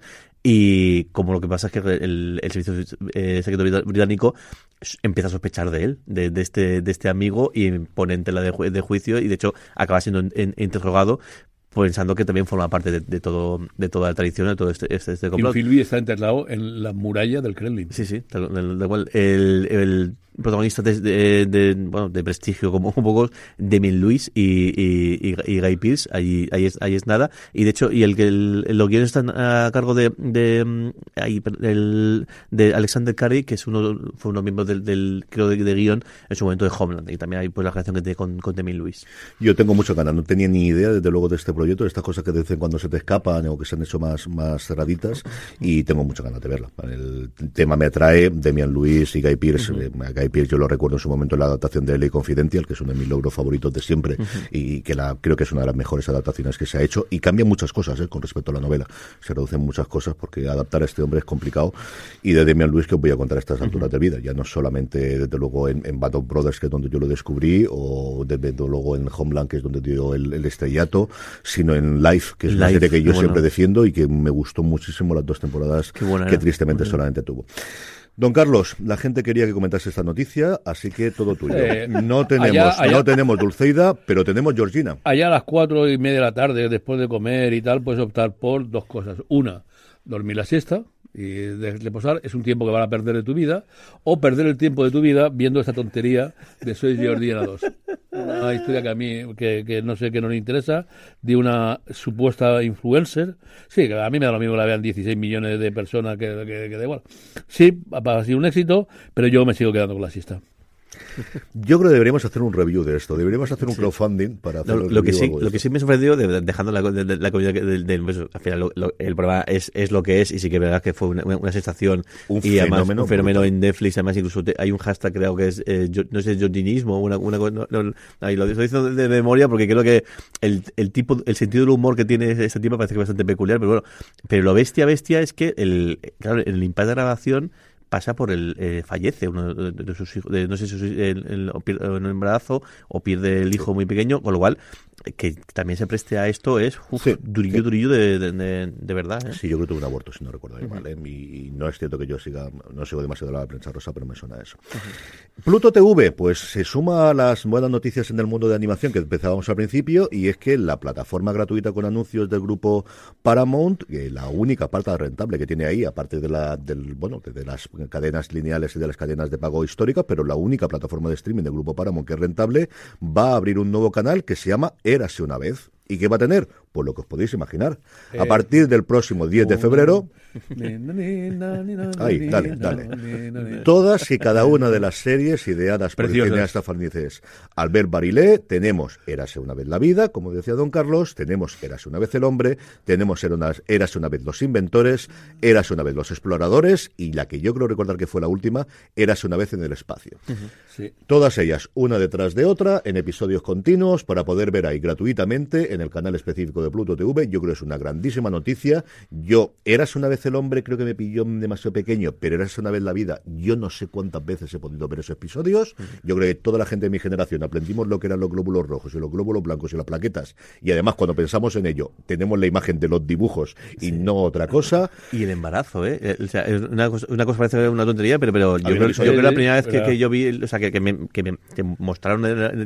Y como lo que pasa es que el, el servicio eh, secreto británico empieza a sospechar de él, de, de este de este amigo, y pone en tela de, ju de juicio, y de hecho acaba siendo en, en, interrogado, pensando que también forma parte de, de todo de toda la tradición, de todo este este, este complot. Kim Philby está enterrado en la muralla del Kremlin. Sí, sí, tal, tal, tal cual. El, el protagonista de, de, de, bueno, de prestigio como un poco, Damien Lewis y, y, y Guy Pearce, ahí, ahí, es, ahí es nada. Y de hecho, y el que el, los guiones están a cargo de de, ahí, el, de Alexander Curry, que es uno fue uno miembro del, del creo de, de guión en su momento de Homeland, y también hay pues la relación que tiene con, con Damien Lewis. Yo tengo mucho ganas, no tenía ni idea desde luego de este proyecto, de estas cosas que dicen cuando se te escapan o que se han hecho más, más cerraditas, y tengo mucho ganas de verla. El tema me atrae, Damien Lewis y Guy Pearce. Uh-huh. eh, Guy Pearce yo lo recuerdo en su momento en la adaptación de L A Confidential, que es uno de mis logros favoritos de siempre, uh-huh. y que la creo que es una de las mejores adaptaciones que se ha hecho, y cambia muchas cosas eh, con respecto a la novela. Se reducen muchas cosas porque adaptar a este hombre es complicado, y de Damien Lewis que os voy a contar a estas alturas uh-huh. de vida, ya no solamente desde luego en, en Band of Brothers, que es donde yo lo descubrí, o desde luego en Homeland, que es donde dio el, el estrellato, sino en Life, que es Life, una serie que yo siempre bueno. defiendo y que me gustó muchísimo las dos temporadas que tristemente bueno. solamente tuvo. Don Carlos, la gente quería que comentase esta noticia, así que todo tuyo. Eh, no tenemos allá, allá, no tenemos Dulceida, pero tenemos Georgina. Allá a las cuatro y media de la tarde, después de comer y tal, puedes optar por dos cosas. Una, dormir la siesta y de reposar, es un tiempo que van a perder de tu vida, o perder el tiempo de tu vida viendo esta tontería de Soy Georgina dos. Una historia que a mí, que, que no sé, que no le interesa, de una supuesta influencer. Sí, que a mí me da lo mismo que la vean dieciséis millones de personas, que, que, que da igual. Sí, ha sido un éxito, pero yo me sigo quedando con la siesta. Yo creo que deberíamos hacer un review de esto. Deberíamos hacer un sí. crowdfunding para hacer no, lo que sí Lo que sí me ha sorprendido, de, dejando la, de, de, la comida del, del pues, al final lo, lo, el programa es, es lo que es, y sí que es verdad que fue una, una sensación, un y además fenómeno, un fenómeno en Netflix. Además incluso te, hay un hashtag, creo que es eh, yo, no sé, georginismo, una, una no, no, ahí lo estoy diciendo de, de memoria, porque creo que el, el tipo el sentido del humor que tiene este tipo parece que es bastante peculiar, pero bueno, pero lo bestia bestia es que el claro, el impacto de grabación pasa por el eh, fallece uno de, de sus hijos, de, no sé si el, el, o pierde un embarazo o pierde el hijo muy pequeño, con lo cual que también se preste a esto es uf, sí, durillo, sí. durillo de, de, de, de verdad. ¿eh? Sí, yo creo que tuve un aborto, si no recuerdo bien, uh-huh. ¿vale? Y, y no es cierto que yo siga, no sigo demasiado la prensa rosa, pero me suena eso. Uh-huh. Pluto T V, pues se suma a las buenas noticias en el mundo de animación que empezábamos al principio, y es que la plataforma gratuita con anuncios del grupo Paramount, que la única parte rentable que tiene ahí, aparte de la del bueno de las cadenas lineales y de las cadenas de pago históricas, pero la única plataforma de streaming del grupo Paramount que es rentable, va a abrir un nuevo canal que se llama Érase una vez. ¿Y qué va a tener? Pues lo que os podéis imaginar. Eh, a partir del próximo diez de febrero... Ahí, dale, dale. Todas y cada una de las series ideadas por el cineasta francés Albert Barilé. Tenemos Érase una vez la vida, como decía don Carlos, tenemos Érase una vez el hombre, tenemos Érase una vez los inventores, Érase una vez los exploradores, y la que yo creo recordar que fue la última, Érase una vez en el espacio. Uh-huh. Sí. Todas ellas, una detrás de otra, en episodios continuos, para poder ver ahí gratuitamente en el canal específico de Pluto T V. Yo creo que es una grandísima noticia. Yo, Érase una vez el hombre, creo que me pilló demasiado pequeño, pero Érase una vez la vida, yo no sé cuántas veces he podido ver esos episodios. Uh-huh. Yo creo que toda la gente de mi generación aprendimos lo que eran los glóbulos rojos y los glóbulos blancos y las plaquetas, y además cuando pensamos en ello, tenemos la imagen de los dibujos y sí. no otra cosa. Y el embarazo, ¿eh? O sea, es una cosa, una cosa parece una tontería, pero, pero yo, creo, yo creo que la primera vez que, que yo vi, o sea, que, que, me, que me que mostraron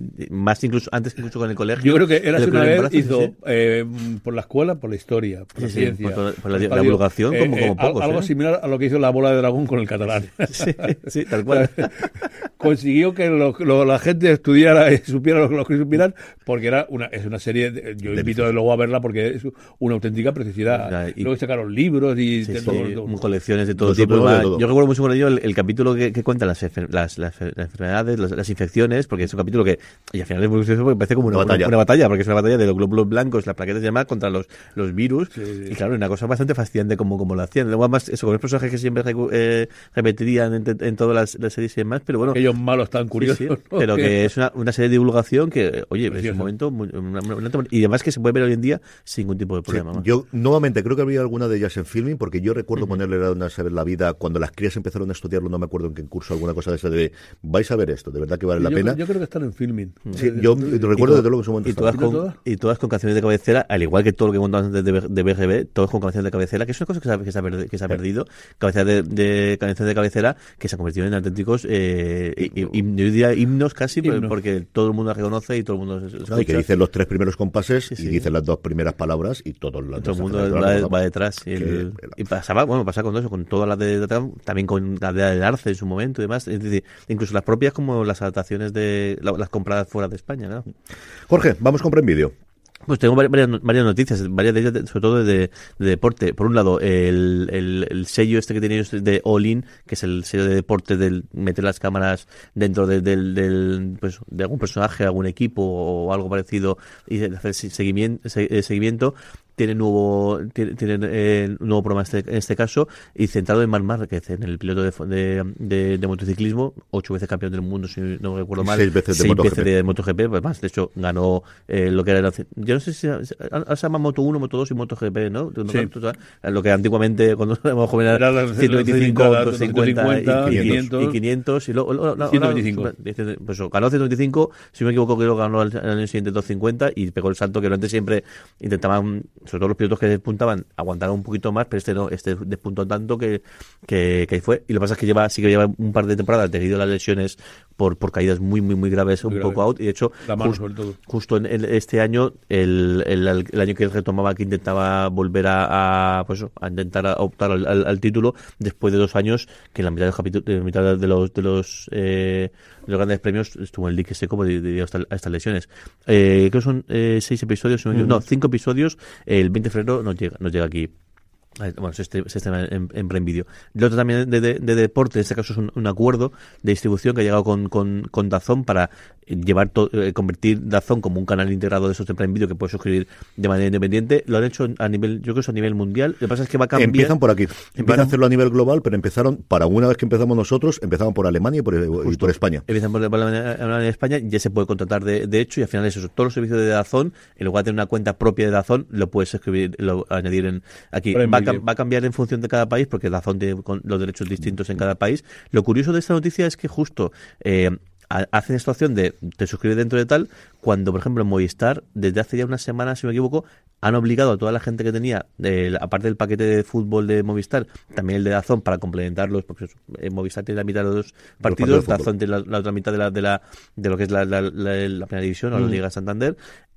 más incluso antes incluso con el colegio. Yo creo que Érase una vez hizo sí. eh, por la escuela, por la historia, por la sí, ciencia, sí, por, por la, la divulgación, eh, como, como eh, pocos. Algo ¿eh? similar a lo que hizo la bola de dragón con el catalán. Sí, sí, tal cual. Consiguió que lo, lo, la gente estudiara y supiera lo, lo que supieran, porque era una es una serie, de, yo de invito de luego a verla porque es una auténtica preciosidad. O sea, y, luego sacaron libros y sí, de sí, todo, todo. colecciones de todo tipo. De todo. Yo recuerdo mucho con ello el, el capítulo que, que cuenta las, las, las, las enfermedades, las, las infecciones, porque es un capítulo que, y al final es muy gracioso porque parece como una, una, batalla. Una, una batalla, porque es una batalla de los glóbulos blancos, las plaquetas y demás, contra los, los virus. Sí, sí. Y claro, una cosa bastante fascinante como, como lo hacían. Luego además, eso, con los personajes que siempre eh, repetirían en, en todas las, las series y demás, pero bueno. Ellos malos tan curiosos. Sí, sí, ¿no? Pero que, que es una, una serie de divulgación que, oye, precioso. Es un momento muy, una, una, una, y además que se puede ver hoy en día sin ningún tipo de problema. Sí, yo, nuevamente, creo que había alguna de ellas en filming, porque yo recuerdo uh-huh. ponerle a saber la vida cuando las crías empezaron a estudiarlo, no me acuerdo en qué curso, alguna cosa de esa de vais a ver esto, de verdad que vale sí, la yo, pena. Yo creo que están en filming. Sí, yo recuerdo desde luego en su momento. Y todas, con, y todas con canciones de cabecera, al igual que todo lo que contamos antes de, de B G B, todas con canciones de cabecera, que es una cosa que se ha, que se ha, perdi, que se ha perdido, cabecera de, de canciones de cabecera, que se han convertido en auténticos, eh, y, y, yo diría himnos casi, Himno. porque todo el mundo la reconoce y todo el mundo escucha. No, y que dicen los tres primeros compases sí, sí. y dicen las dos primeras palabras y todo, la, todo el mundo va, va, va detrás. Y, el, y pasaba, bueno, pasaba con todo eso, con todas las de, de también con la de Arce en su momento y demás, es decir, incluso las propias como las adaptaciones de la, las compradas fuera de España, ¿no? Jorge, vamos con Prime Video. Pues tengo varias, varias noticias, varias de ellas, sobre todo de, de deporte. Por un lado, el, el, el sello este que tenéis de All In, que es el sello de deporte del meter las cámaras dentro de, del, del, pues, de algún personaje, algún equipo o algo parecido y hacer seguimiento, seguimiento. Tiene nuevo tiene, tiene eh, un nuevo programa este, en este caso y centrado en Marc Márquez, en el piloto de, de, de, de motociclismo, ocho veces campeón del mundo si no recuerdo mal, seis veces de seis MotoGP, veces de MotoGP, pues más, de hecho ganó eh, lo que era, yo no sé si ahora se llama Moto uno, Moto dos y MotoGP, ¿no? Sí. Lo que antiguamente cuando éramos jóvenes era ciento veinticinco, doscientos cincuenta y quinientos y quinientos y luego ciento veinticinco, pues ganó ciento veinticinco, si no me equivoco creo que ganó al año siguiente doscientos cincuenta y pegó el salto que antes siempre intentaban, sobre todo los pilotos que despuntaban, aguantaron un poquito más, pero este no, este despuntó tanto que, que, que ahí fue. Y lo que pasa es que lleva, sí que lleva un par de temporadas debido a las lesiones por, por caídas muy, muy, muy graves, muy un grave. poco out. Y de hecho, La mano, just, sobre todo. justo en, en este año, el, el, el año que él retomaba, que intentaba volver a, a pues a intentar a optar al, al, al título, después de dos años, que en la mitad del capítulo, de, mitad de los de los, eh, de los grandes premios estuvo en el dique seco debido a, a estas lesiones. Eh, creo que son eh, seis episodios, mm-hmm. no, cinco episodios, el veinte de febrero nos llega, nos llega aquí. Bueno, se estrena en, en Prime Video. Lo otro también de, de, de deporte, en este caso es un, un acuerdo de distribución que ha llegado con, con, con DAZN para llevar to, eh, convertir DAZN como un canal integrado de esos de Prime Video que puedes suscribir de manera independiente. Lo han hecho a nivel, yo creo que es a nivel mundial. Lo que pasa es que va a cambiar. Empiezan por aquí. Empiezan... Van a hacerlo a nivel global, pero empezaron, para una vez que empezamos nosotros, empezaron por Alemania y por, y por España. Empiezan por Alemania y España, ya se puede contratar de, de hecho, y al final es eso. Todos los servicios de DAZN, en lugar de tener una cuenta propia de DAZN, lo puedes escribir, lo, añadir en aquí. Va a, va a cambiar en función de cada país, porque DAZN tiene los derechos distintos en cada país. Lo curioso de esta noticia es que justo eh, hacen esta opción de te suscribes dentro de tal, cuando por ejemplo en Movistar, desde hace ya unas semanas, si me equivoco, han obligado a toda la gente que tenía, eh, aparte del paquete de fútbol de Movistar, también el de DAZN para complementarlos, porque eh, Movistar tiene la mitad de los dos partidos, DAZN tiene la, la otra mitad de la, de la de lo que es la, la, la, la primera división, mm. o la Liga Santander.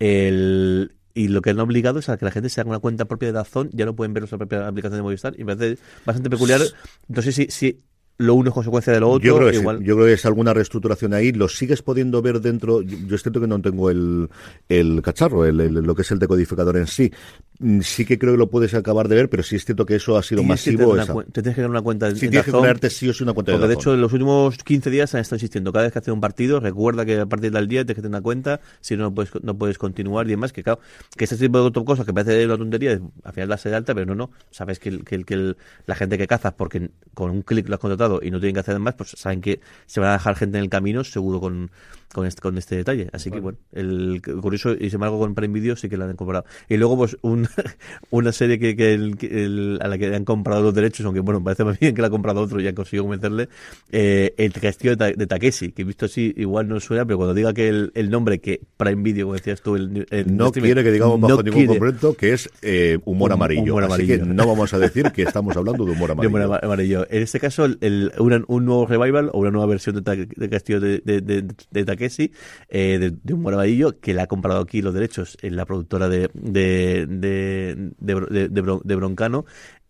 El Y lo que han obligado es a que la gente se haga una cuenta propia de DAZN, ya no pueden ver la propia aplicación de Movistar, y me parece bastante peculiar. Entonces, si, si lo uno es consecuencia de lo otro, yo creo que igual... sí. Yo creo que es alguna reestructuración ahí. Lo sigues pudiendo ver dentro. Yo, yo es cierto que no tengo el, el cacharro, el, el, lo que es el decodificador en sí, sí que creo que lo puedes acabar de ver, pero sí es cierto que eso ha sido Tienes que masivo. tener Esa... una cuen- te tienes que crear una cuenta en Sí, en tienes que Dazón, crearte sí o sí una cuenta de porque de Dazón. hecho en los últimos quince días han estado insistiendo, cada vez que hace un partido, recuerda que a partir del día tienes que tener una cuenta, si no, no puedes, no puedes continuar y demás, que claro, que este tipo de cosas que parece una tontería, al final darse de alta, pero no, no, sabes que, el, que, el, que el, la gente que cazas, porque con un clic lo has contratado y no tienen que hacer más, pues saben que se van a dejar gente en el camino, seguro con, con, este, con este detalle. Así que bueno, el curioso, y sin embargo con Prime Video sí que la han incorporado. Y luego pues un, una serie que, que, el, que el, a la que han comprado los derechos, aunque bueno, parece más bien que la ha comprado otro y han conseguido convencerle, eh, el castillo de, Ta- de Takeshi, que visto así igual no suena, pero cuando diga que el, el nombre que Prime Video, como decías tú, el, el No streaming, quiere que digamos bajo no ningún quiere momento que es eh, humor hum- amarillo. humor Así amarillo. que no vamos a decir que estamos hablando de humor de amarillo. humor ama- amarillo. En este caso, el, el- una- un nuevo revival o una nueva versión de, Ta- de Castillo de, de, de, de Takeshi, eh, de, de humor amarillo, que le ha comprado aquí los derechos en la productora de de, de, de, de, de Bron- de Broncano,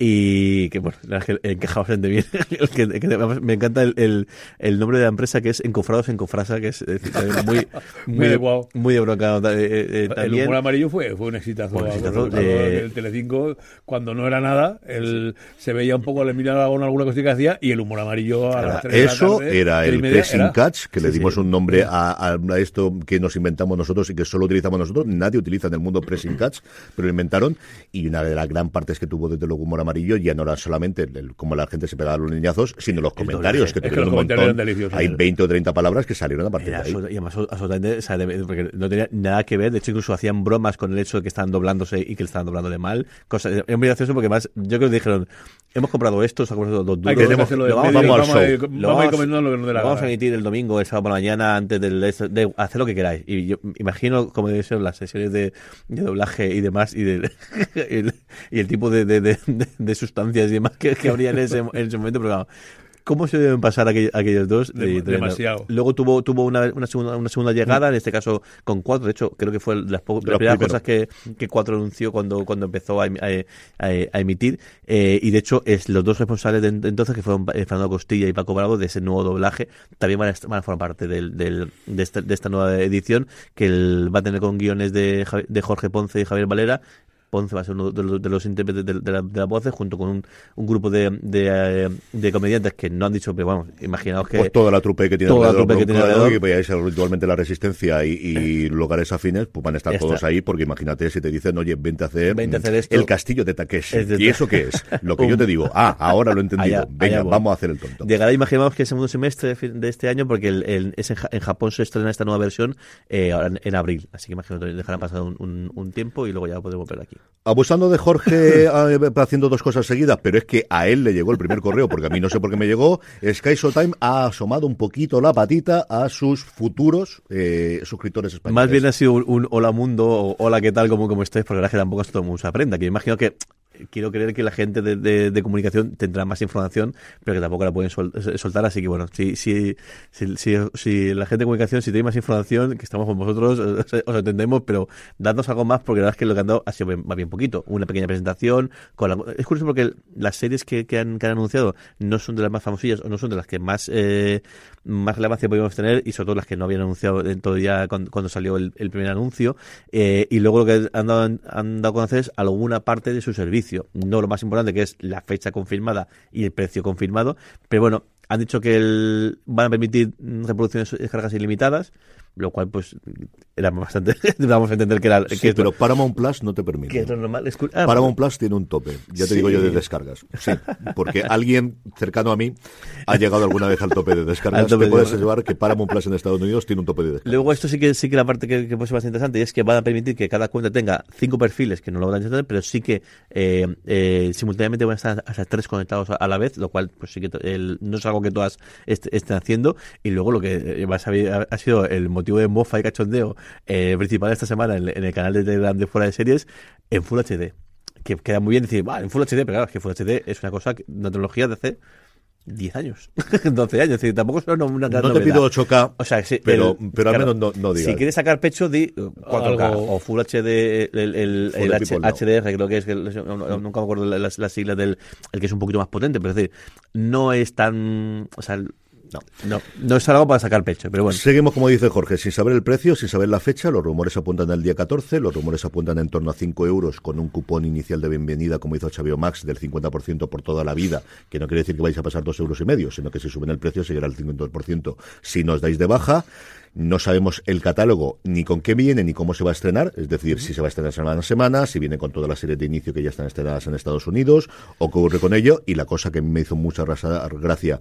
y que bueno, la verdad es que encaja bastante bien. El que- que además me encanta el, el, el nombre de la empresa, que es Encofrados Encofrasa, que es, es decir, también muy Muy muy, adecuado. muy de Broncano eh, eh, El también. humor amarillo fue, fue un exitazo. Un exitazo, Cuando eh, el Telecinco, cuando no era nada, él se veía un poco, le miraba con alguna cosa que hacía, y el humor amarillo a las tres de la Eso tarde, era tres y el media, pressing era- catch, que le Sí, dimos sí. un nombre a, a- a esto que nos inventamos nosotros y que solo utilizamos nosotros. Nadie utiliza en el mundo pressing catch, pero lo inventaron. Y una de las gran partes que tuvo desde luego humor amarillo ya no era solamente el, el- cómo la gente se pegaba los niñazos, sino los comentarios, doblaje. que Es que tuvieron los un comentarios montón. eran deliciosos. Hay veinte o treinta palabras que salieron a partir Era de ahí. absoluta- y además absolutamente, o sea, de- porque no tenía nada que ver. De hecho, incluso hacían bromas con el hecho de que estaban doblándose y que le estaban doblándole mal. Cosas, es muy gracioso porque más, yo creo que dijeron, hemos comprado esto, sacamos dos duros, Hay que tenemos- hacerlo de lo vamos, medio, vamos al vamos a show. ir- lo vamos a ir vamos- comentando lo que nos dé la lo vamos a gana. emitir el domingo, el sábado por la mañana, antes del de hacer lo que queráis. Y yo imagino como deben ser las sesiones de, de doblaje y demás, y, de, el, y el tipo de, de, de, de- de sustancias y demás que, que habría en ese, en ese momento, pero claro, ¿cómo se deben pasar aquell- aquellos dos? Dem- Eh, tremendo. demasiado. Luego tuvo tuvo una, una, segunda, una segunda llegada, en este caso con Cuatro. De hecho, creo que fue de las, po- De las los primeras primeros. cosas que, que Cuatro anunció cuando, cuando empezó a, em- a, a- a emitir. Eh, y de hecho, es los dos responsables de, de entonces, que fueron eh, Fernando Costilla y Paco Bravo, de ese nuevo doblaje, también van a, est- van a formar parte del, del, de, esta, de esta nueva edición, que el- va a tener con guiones de, Javi- de Jorge Ponce y Javier Valera. Ponce va a ser uno de los, de los intérpretes de, de, la, de las voces, junto con un, un grupo de, de, eh, de comediantes que no han dicho, pero vamos, imaginaos que... Pues toda la trupe que tiene toda la alrededor, trupe que tiene Broncano, alrededor. y veáis habitualmente la Resistencia y, y lugares afines, pues van a estar Ya todos está. ahí, porque imagínate si te dicen, oye, vente a hacer, Vente a hacer mm, esto. el castillo de Takeshi. Es de- ¿Y eso qué es? Lo que yo Un- te digo, ah, ahora lo he entendido. Allá- Venga, allá voy. vamos a hacer el tonto. Llegará, imaginamos que el segundo semestre de fi- de este año, porque el, el- es en, Ja- en Japón se estrena esta nueva versión eh, ahora en, en abril. Así que imagino que dejarán pasar un, un, un tiempo y luego ya podemos ver aquí. Abusando de Jorge eh, haciendo dos cosas seguidas, pero es que a él le llegó el primer correo, porque a mí no sé por qué me llegó. Sky Showtime ha asomado un poquito la patita a sus futuros eh, suscriptores españoles. Más bien ha sido un, un hola mundo o hola qué tal, como, como estáis, porque la verdad es que tampoco es todo mucha aprenda. Que yo imagino que quiero creer que la gente de, de, de comunicación tendrá más información, pero que tampoco la pueden sol- soltar. Así que bueno, si, si, si, si, si la gente de comunicación, si tenéis más información, que estamos con vosotros, os, os entendemos, pero dadnos algo más, porque la verdad es que lo que han dado ha sido bien- más bien poquito. Una pequeña presentación. Con la, es curioso porque las series que, que, han, que han anunciado no son de las más famosillas o no son de las que más eh, más relevancia podíamos tener, y sobre todo las que no habían anunciado en todo ya cuando, cuando salió el, el primer anuncio. Eh, y luego lo que han dado, han dado a conocer es alguna parte de su servicio. No lo más importante, que es la fecha confirmada y el precio confirmado, pero bueno, han dicho que el, van a permitir reproducciones y descargas ilimitadas, lo cual pues era bastante, vamos a entender que era Sí, que esto- pero Paramount Plus no te permite. que esto es normal. Es cu- ah, Paramount Plus tiene un tope, ya te Sí. digo yo, de descargas. Sí, porque alguien cercano a mí ha llegado alguna vez al tope de descargas. Al tope Te de- puedes llevar que Paramount Plus en Estados Unidos tiene un tope de descargas. Luego esto sí que sí que la parte que, que puede ser más interesante, y es que van a permitir que cada cuenta tenga cinco perfiles, que no lo van a entender, pero sí que eh, eh, simultáneamente van a estar hasta tres conectados a, a la vez, lo cual pues sí que to- el, no es algo que todas est- estén haciendo. Y luego lo que eh, más ha, ha, ha sido el motivo de mofa y cachondeo eh, principal esta semana en, en el canal de Telegram de Fuera de Series, en Full H D, que queda muy bien decir, va, en Full H D, pero claro, es que Full H D es una cosa, que, una tecnología de hace diez años, doce años, es decir, tampoco es una, una gran No te novedad. pido ocho K, O sea, sí, pero, el- pero al claro, menos no, no digas. si quieres sacar pecho, di uh, cuatro K Algo- o Full H D, el, el, Full el de H- people, no. H D R, creo que es, que el- no- no- nunca me acuerdo las, las siglas del el que es un poquito más potente, pero es decir, no es tan, o sea, No. No, no es algo para sacar pecho, pero bueno. Seguimos, como dice Jorge, sin saber el precio, sin saber la fecha. Los rumores apuntan al día catorce, los rumores apuntan en torno a cinco euros con un cupón inicial de bienvenida, como hizo H B O Max, del cincuenta por ciento por toda la vida, que no quiere decir que vais a pasar dos euros y medio, sino que si suben el precio seguirá el cincuenta por ciento si nos dais de baja. No sabemos el catálogo ni con qué viene ni cómo se va a estrenar, es decir, si se va a estrenar semana a semana, si viene con todas las series de inicio que ya están estrenadas en Estados Unidos, o qué ocurre con ello. Y la cosa que me hizo mucha gracia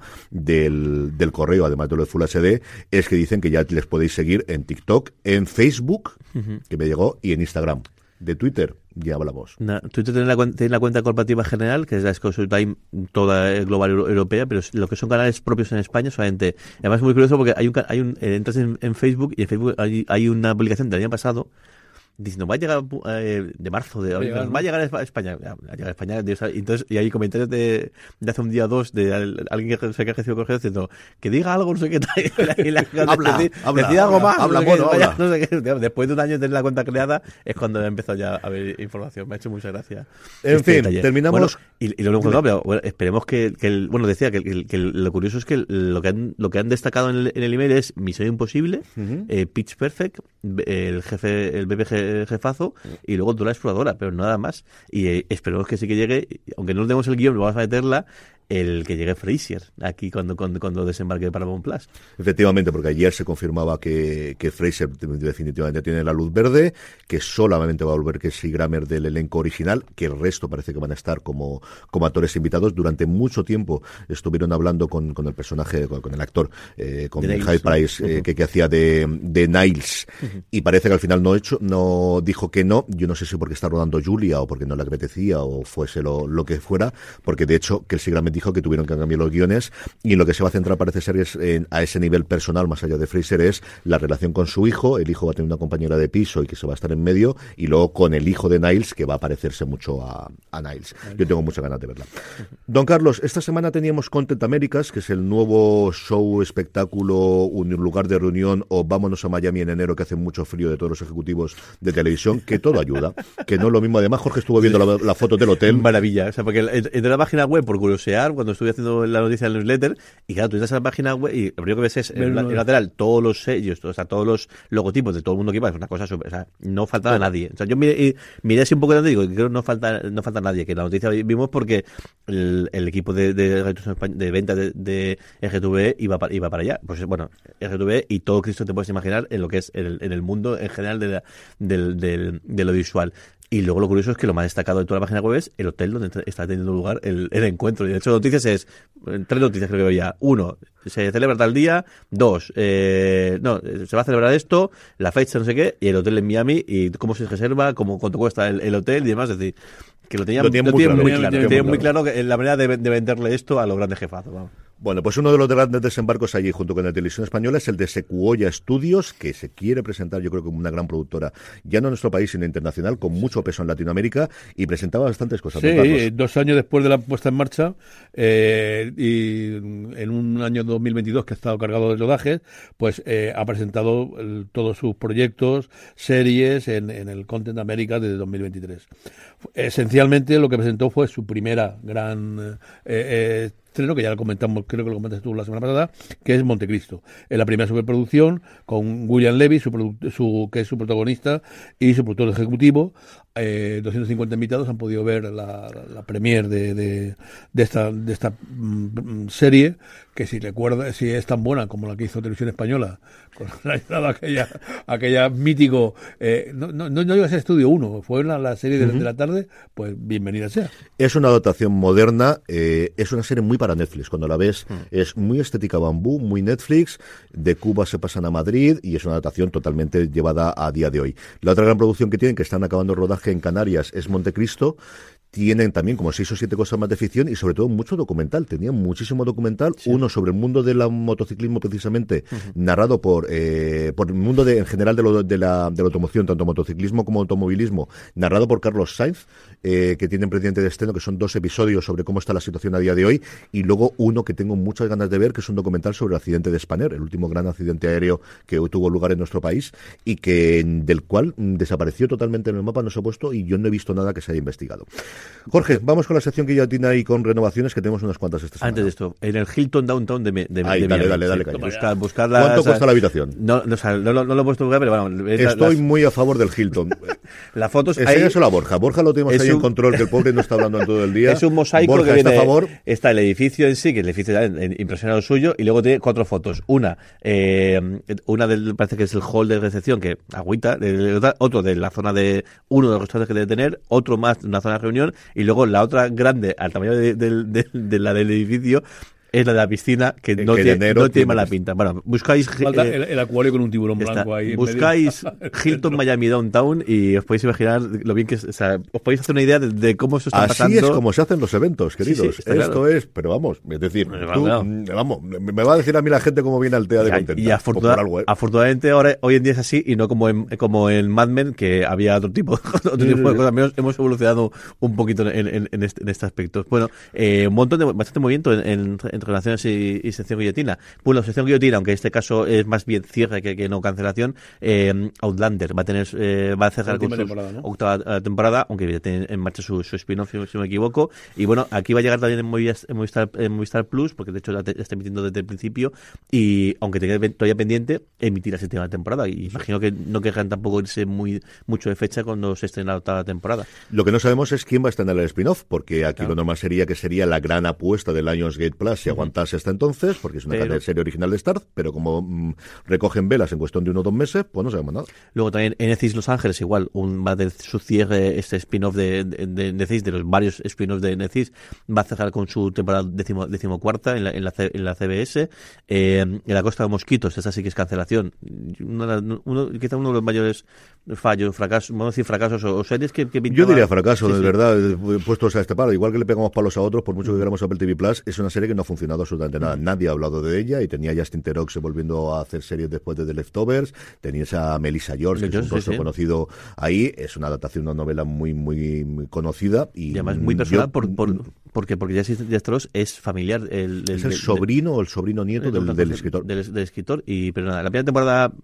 del, del correo, además de lo de Full H D, es que dicen que ya les podéis seguir en TikTok, en Facebook, uh-huh. que me llegó, y en Instagram. De Twitter ya hablamos. No, Twitter tiene la, tiene la cuenta corporativa general, que es la Scouts Time toda global europea, pero lo que son canales propios en España solamente. Además es muy curioso porque hay un, hay un eh, entras en, en Facebook y en Facebook hay, hay una publicación del año pasado diciendo va a llegar eh, de marzo de, va, a llegar, ¿no? va a llegar a España va a llegar a España y entonces y hay comentarios de, de hace un día o dos de alguien que se ha ejercido correo diciendo que diga algo no sé qué y la, y la, habla, decir, habla, decir algo habla, más habla, no, bueno, sé qué, habla. Vaya, no sé qué. Después de un año de tener la cuenta creada es cuando he empezado ya a haber información. Me ha hecho mucha gracia en este fin, detalle. terminamos bueno, y, y lo hemos contado, pero bueno, esperemos que, que el, bueno decía que, que, que lo curioso es que lo que han, lo que han destacado en el, en el email es Misión Imposible, uh-huh. eh, Pitch Perfect, el jefe el B B G jefazo y luego Dora la Exploradora, pero nada más. Y eh, esperemos que sí que llegue, aunque no demos el guión, vamos a meterla, el que llegue Frasier aquí cuando, cuando, cuando desembarque para Paramount Plus. Efectivamente, porque ayer se confirmaba que, que Frasier definitivamente tiene la luz verde, que solamente va a volver Kelsey Grammer del elenco original, que el resto parece que van a estar como, como actores invitados. Durante mucho tiempo estuvieron hablando con, con el personaje, con, con el actor, eh, con High Price, eh, uh-huh. que, que hacía de, de Niles, uh-huh. y parece que al final no hecho, no dijo que no. Yo no sé si porque está rodando Julia o porque no le apetecía o fuese lo, lo que fuera, porque de hecho Kelsey Grammer dijo que tuvieron que cambiar los guiones y en lo que se va a centrar parece ser es en, a ese nivel personal más allá de Frasier es la relación con su hijo. El hijo va a tener una compañera de piso y que se va a estar en medio, y luego con el hijo de Niles, que va a parecerse mucho a, a Niles. Yo tengo muchas ganas de verla. Don Carlos, esta semana teníamos Content Americas, que es el nuevo show, espectáculo, un lugar de reunión o vámonos a Miami en enero, que hace mucho frío, de todos los ejecutivos de televisión, que todo ayuda, que no es lo mismo. Además, Jorge estuvo viendo la, la foto del hotel. Maravilla, o sea, porque entre la página web, por curiosear, cuando estuve haciendo la noticia del newsletter, y claro, tú entras a la página web y lo primero que ves es en el lateral todos los sellos, o sea, todos los logotipos de todo el mundo que iba, es una cosa super, o sea, no faltaba claro. nadie. O sea, yo miré, miré así un poco de y digo, creo que no falta, no falta nadie, que la noticia vimos porque el, el equipo de, de, de venta de, de R T V E iba para, iba para allá. Pues bueno, R T V E y todo Cristo te puedes imaginar en lo que es el, en el mundo en general de, la, del, del, de lo visual. Y luego lo curioso es que lo más destacado de toda la página web es el hotel donde está teniendo lugar el, el encuentro. Y de hecho, noticias es, tres noticias creo que había. Uno, se celebra tal día. Dos, eh, no, se va a celebrar esto, la fecha, no sé qué, y el hotel en Miami, y cómo se reserva, cómo, cuánto cuesta el, el hotel y demás. Es decir, que lo tenían, lo tienen lo muy, tienen claro, muy claro. claro, Tienen muy claro que la manera de, de venderle esto a los grandes jefazos. Vamos. Bueno, pues uno de los grandes desembarcos allí junto con la televisión española es el de Sequoia Studios, que se quiere presentar, yo creo, como una gran productora, ya no en nuestro país, sino internacional, con mucho peso en Latinoamérica, y presentaba bastantes cosas. Sí, dos años después de la puesta en marcha, eh, y en un año dos mil veintidós que ha estado cargado de rodajes, pues eh, ha presentado el, todos sus proyectos, series en, en el Content America desde dos mil veintitrés. Esencialmente lo que presentó fue su primera gran eh, eh, estreno, que ya lo comentamos, creo que lo comentaste tú la semana pasada, que es Montecristo. Es la primera superproducción con William Levy, su, su, que es su protagonista y su productor ejecutivo. Eh, doscientos cincuenta invitados han podido ver la, la premier de, de, de esta, de esta mm, serie, que si recuerda, si es tan buena como la que hizo Televisión Española, con la ayuda aquella, aquella mítico, eh, no, no, no iba a ser Estudio uno, fue la, la serie de, uh-huh. de la tarde, pues bienvenida sea. Es una adaptación moderna, eh, es una serie muy para Netflix, cuando la ves, uh-huh. es muy estética bambú, muy Netflix, de Cuba se pasan a Madrid, y es una adaptación totalmente llevada a día de hoy. La otra gran producción que tienen, que están acabando el rodaje en Canarias, es Montecristo. Tienen también como seis o siete cosas más de ficción y sobre todo mucho documental. Tenían muchísimo documental, sí. Uno sobre el mundo del motociclismo precisamente, uh-huh. narrado por eh, por el mundo de, en general de, lo, de, la, de la automoción, tanto motociclismo como automovilismo, narrado por Carlos Sainz, eh, que tienen pendiente de estreno, que son dos episodios sobre cómo está la situación a día de hoy, y luego uno que tengo muchas ganas de ver, que es un documental sobre el accidente de Spanair, el último gran accidente aéreo que tuvo lugar en nuestro país y que del cual desapareció totalmente en el mapa, no se ha puesto, y yo no he visto nada que se haya investigado. Jorge, vamos con la sección guillotina y con renovaciones, que tenemos unas cuantas esta semana. Antes de esto, en el Hilton Downtown de, de, Ahí, de dale, Miami. dale, dale, Sí, caña. buscar, buscar la, ¿Cuánto o sea, cuesta la habitación? No, no, o sea, no, no, no lo he puesto en lugar, pero bueno. es Estoy la, las, muy a favor del Hilton. las fotos ahí. Enséñaselo a Borja. Borja lo tenemos ahí un, en control, que el pobre no está hablando en todo el día. Es un mosaico Borja que viene, está a favor. Está el edificio en sí, que el edificio impresiona lo suyo, y luego tiene cuatro fotos. Una, eh, una del, parece que es el hall de recepción, que agüita, de, de, otro de la zona de uno de los restaurantes que debe tener, otro más de una zona de reunión, y luego la otra grande, al tamaño de, de, de, de la del edificio, es la de la piscina, que no, que tiene, no tiene mala pinta. Bueno, buscáis... Falta eh, el, el acuario con un tiburón blanco ahí. Buscáis Hilton Miami Downtown y os podéis imaginar lo bien que es, o sea, os podéis hacer una idea de, de cómo se está Así pasando. Así es como se hacen los eventos, queridos. Sí, sí, Esto claro. es, pero vamos, es decir, Pero tú, vamos. vamos, me va a decir a mí la gente cómo viene Altea de Ya, contenta. y afortuna, algo, ¿eh? afortunadamente ahora hoy en día es así y no como en, como en Mad Men, que había otro tipo, otro tipo de cosas. Al menos hemos evolucionado un poquito en, en, en, este, en este aspecto. Bueno, eh, un montón de, bastante movimiento en, en, en relaciones y, y sección guillotina. Bueno, sección guillotina, aunque en este caso es más bien cierre que, que no cancelación, eh, Outlander va a tener, eh, va a cerrar con su temporada, ¿no? octava temporada, aunque ya tiene en marcha su, su spin-off, si, si no me equivoco. Y bueno, aquí va a llegar también en Movistar, en Movistar, en Movistar Plus, porque de hecho ya, te, ya está emitiendo desde el principio, y aunque te quede todavía pendiente, emitir la séptima temporada. Y imagino que no querrán tampoco irse muy mucho de fecha cuando se estrene la octava temporada. Lo que no sabemos es quién va a estrenar el spin-off, porque aquí claro. lo normal sería que sería la gran apuesta del Lionsgate Plus si uh-huh. aguantase hasta entonces, porque es una pero... serie original de Starz, pero como mmm, recogen velas en cuestión de uno o dos meses, pues no sabemos nada. Luego también en Netflix Los Ángeles, igual, un, va de su cierre, este spin-off de, de, de Netflix, de los varios spin-offs de Netflix, va a cerrar con su temporada décimo, decimocuarta en la, en la, C, en la C B S. Eh, en la Costa de Mosquitos, esa sí que es cancelación. Uno, uno, quizá uno de los mayores fallos, fracasos, vamos a decir fracasos o, o series que, que pintaban. Yo diría fracaso, sí, de sí. verdad, puestos a este palo. Igual que le pegamos palos a otros, por mucho que queramos Apple T V Plus, es una serie que no ha funcionado absolutamente nada. Mm. Nadie ha hablado de ella y tenía Justin Theroux volviendo a hacer series después de The Leftovers. Tenías a Melissa George, que es un sí, rostro sí. conocido ahí. Es una adaptación de una novela muy, muy, muy conocida. Y, y además muy personal, yo, por, por, porque, porque Justin Theroux es familiar. El, el, es el del, sobrino o el sobrino nieto el, del, el, del escritor. Del, del escritor. Y, pero nada, la primera temporada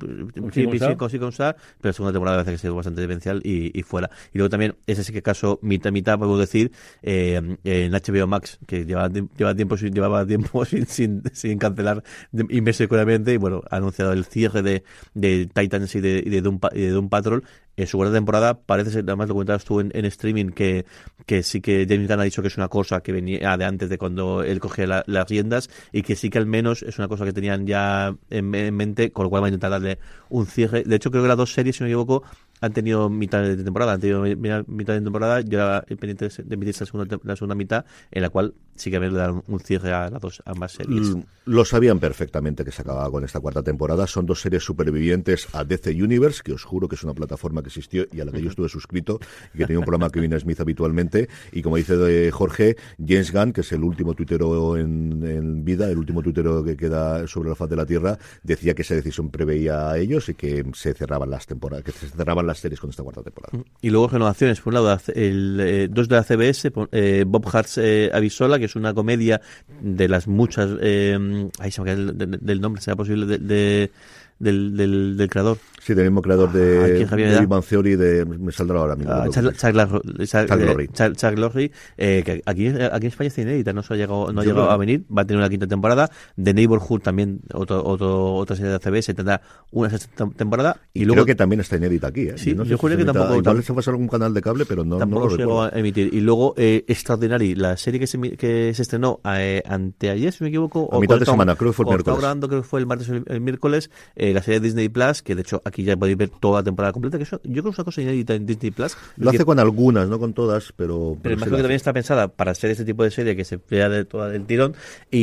sí, sí, sí, con Star, pero la segunda temporada parece que ha sido bastante demencial y, y fuera. Y luego también, ese sí que caso mitad mitad, podemos decir, eh, en H B O Max, que llevaba, llevaba tiempo, llevaba tiempo sin, sin, sin cancelar inmensamente, y bueno, ha anunciado el cierre de, de Titans y de, y de, Doom, y de Doom Patrol. En su cuarta temporada, parece ser, además lo comentabas tú en, en streaming, que, que sí que James Gunn ha dicho que es una cosa que venía de antes de cuando él cogía la, las riendas, y que sí que al menos es una cosa que tenían ya en, en mente, con lo cual va a intentar darle un cierre. De hecho, creo que las dos series, si no me equivoco, han tenido mitad de temporada, han tenido mitad de temporada, yo era pendiente de emitir la segunda, la segunda mitad, en la cual sí que había que dar un cierre a las dos ambas series. Lo sabían perfectamente que se acababa con esta cuarta temporada. Son dos series supervivientes a D C Universe, que os juro que es una plataforma que existió y a la que yo estuve suscrito, y que tenía un programa Kevin Smith habitualmente. Y como dice Jorge, James Gunn, que es el último tuitero en, en vida, el último tuitero que queda sobre la faz de la Tierra, decía que esa decisión preveía a ellos y que se cerraban las temporadas, que se cerraban las series con esta cuarta temporada. Y luego renovaciones, por un lado, el eh, dos de la C B S, eh, Bob Hart's eh, Avisola, que es una comedia de las muchas, eh, ahí se me cae el, del, del nombre, será posible, de, de Del, del, del creador. Sí, del mismo creador de ah, Big Bang Theory, de, me saldrá ahora mismo. Ah, Chuck, Chuck, Chuck, Chuck Lorre. Chuck, Chuck Lorre, eh, que aquí, aquí en España está inédita, no se ha llegado, no ha llegado a venir, va a tener una quinta temporada. The Neighborhood también, otro, otro, otra serie de C B S, tendrá una sexta temporada. Y, y luego, creo que también está inédita aquí. ¿eh? Sí, no sé yo si creo que tampoco. Igual se pasa algún canal de cable, pero no, tampoco no lo se llegó a emitir. Y luego, eh, Extraordinary, la serie que se, que se estrenó eh, anteayer, si me equivoco. A mitad de semana, creo que fue el miércoles. Grabando, creo que fue el martes o el, el miércoles, eh, la serie de Disney Plus, que de hecho aquí ya podéis ver toda la temporada completa, que eso, yo creo que es una cosa inédita en Disney Plus. Lo hace que, con algunas, no con todas, pero... Pero, pero imagino que también está pensada para ser este tipo de serie que se vea de toda el tirón.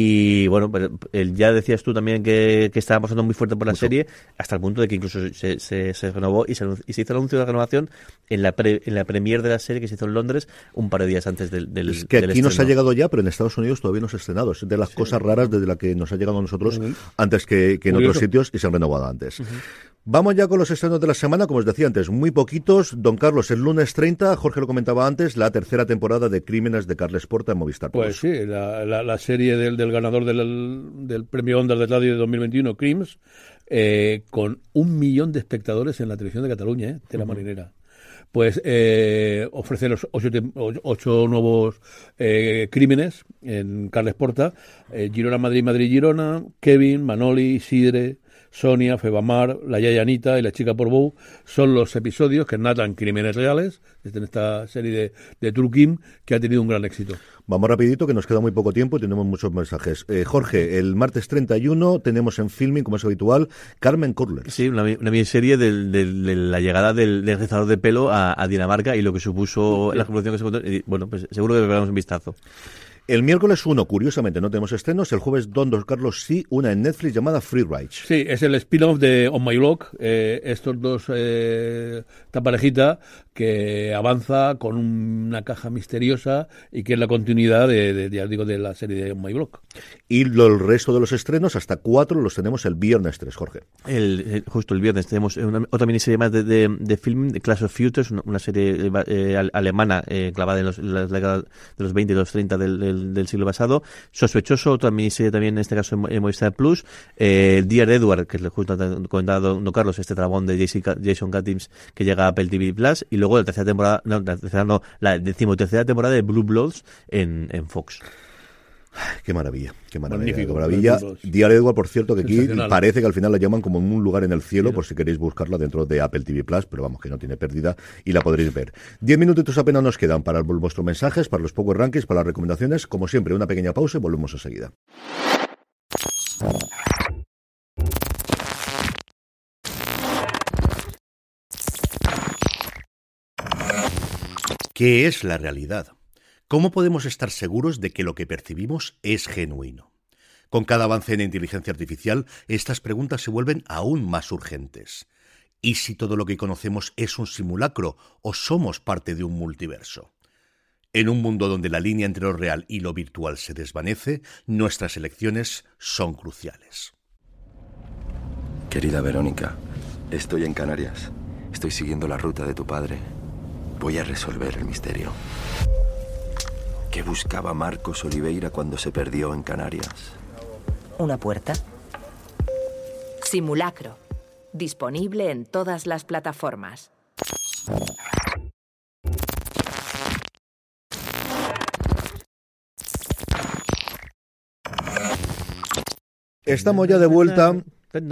Y bueno, pues, el, ya decías tú también que, que estaba pasando muy fuerte por la Mucho. serie, hasta el punto de que incluso se, se, se renovó y se, y se hizo el anuncio de la renovación en la pre, en la premier de la serie que se hizo en Londres un par de días antes del, del Es que del aquí nos ha estreno. llegado ya, pero en Estados Unidos todavía no se ha estrenado. Es de las sí. cosas raras desde la que nos ha llegado a nosotros uh-huh. antes que, que en Curioso. otros sitios, y se han renovado antes. Uh-huh. Vamos ya con los estrenos de la semana, como os decía antes, muy poquitos. Don Carlos, el lunes treinta, Jorge lo comentaba antes, la tercera temporada de Crímenes de Carles Porta en Movistar Plus. Pues sí, la, la, la serie del, del ganador del, del premio Ondas de Radio de dos mil veintiuno, Crims, eh, con un millón de espectadores en la televisión de Cataluña, eh, de la uh-huh. marinera. pues eh, ofrece los ocho, ocho nuevos eh, crímenes en Carles Porta, eh, Girona, Madrid, Madrid, Girona, Kevin, Manoli, Isidre, Sonia, Febamar, La Yaya Anita y La Chica por Bou son los episodios que narran crímenes reales en esta serie de, de True Crime que ha tenido un gran éxito. Vamos rapidito, que nos queda muy poco tiempo y tenemos muchos mensajes. Eh, Jorge, el martes treinta y uno tenemos en Filming, como es habitual, Carmen Curlers. Sí, una, una miniserie del, del, de la llegada del, del rizador de pelo a, a Dinamarca y lo que supuso la revolución que se encontró. Y, bueno, pues seguro que le damos un vistazo. El miércoles uno, curiosamente, no tenemos estrenos. El jueves dos, Don Carlos sí, una en Netflix llamada Free Rides. Sí, es el spin-off de On My Block. Eh, estos dos, eh, esta parejita que avanza con una caja misteriosa y que es la continuidad de, de, de, digo, de la serie de On My Block. Y lo, el resto de los estrenos, hasta cuatro, los tenemos el viernes tres, Jorge. El, el, justo el viernes tenemos una, otra miniserie más de, de, de film, de Clash of Futures, una, una serie eh, alemana eh, clavada en, los, en las décadas de los veinte y los treinta del, del, del siglo pasado. Sospechoso, otra miniserie también, en este caso en, en Movistar Plus. Eh, Dear Edward, que es justo comentado Don Carlos, este trabón de Jason Katims que llega a Apple T V Plus. Y luego la tercera temporada, no, la tercera no, la decimotercera temporada de Blue Bloods en, en Fox. Qué maravilla, qué maravilla, Magnífico, qué maravilla. Diario Edward, por cierto, que aquí parece que al final la llaman como un lugar en el cielo, sí, por si queréis buscarla dentro de Apple T V Plus, pero vamos, que no tiene pérdida y la podréis ver. Diez minutitos apenas nos quedan para vuestros mensajes, para los Power Rankings, para las recomendaciones. Como siempre, una pequeña pausa y volvemos enseguida. ¿Qué es la realidad? ¿Cómo podemos estar seguros de que lo que percibimos es genuino? Con cada avance en inteligencia artificial, estas preguntas se vuelven aún más urgentes. ¿Y si todo lo que conocemos es un simulacro o somos parte de un multiverso? En un mundo donde la línea entre lo real y lo virtual se desvanece, nuestras elecciones son cruciales. Querida Verónica, estoy en Canarias. Estoy siguiendo la ruta de tu padre. Voy a resolver el misterio. ¿Qué buscaba Marcos Oliveira cuando se perdió en Canarias? ¿Una puerta? Simulacro. Disponible en todas las plataformas. Estamos ya de vuelta En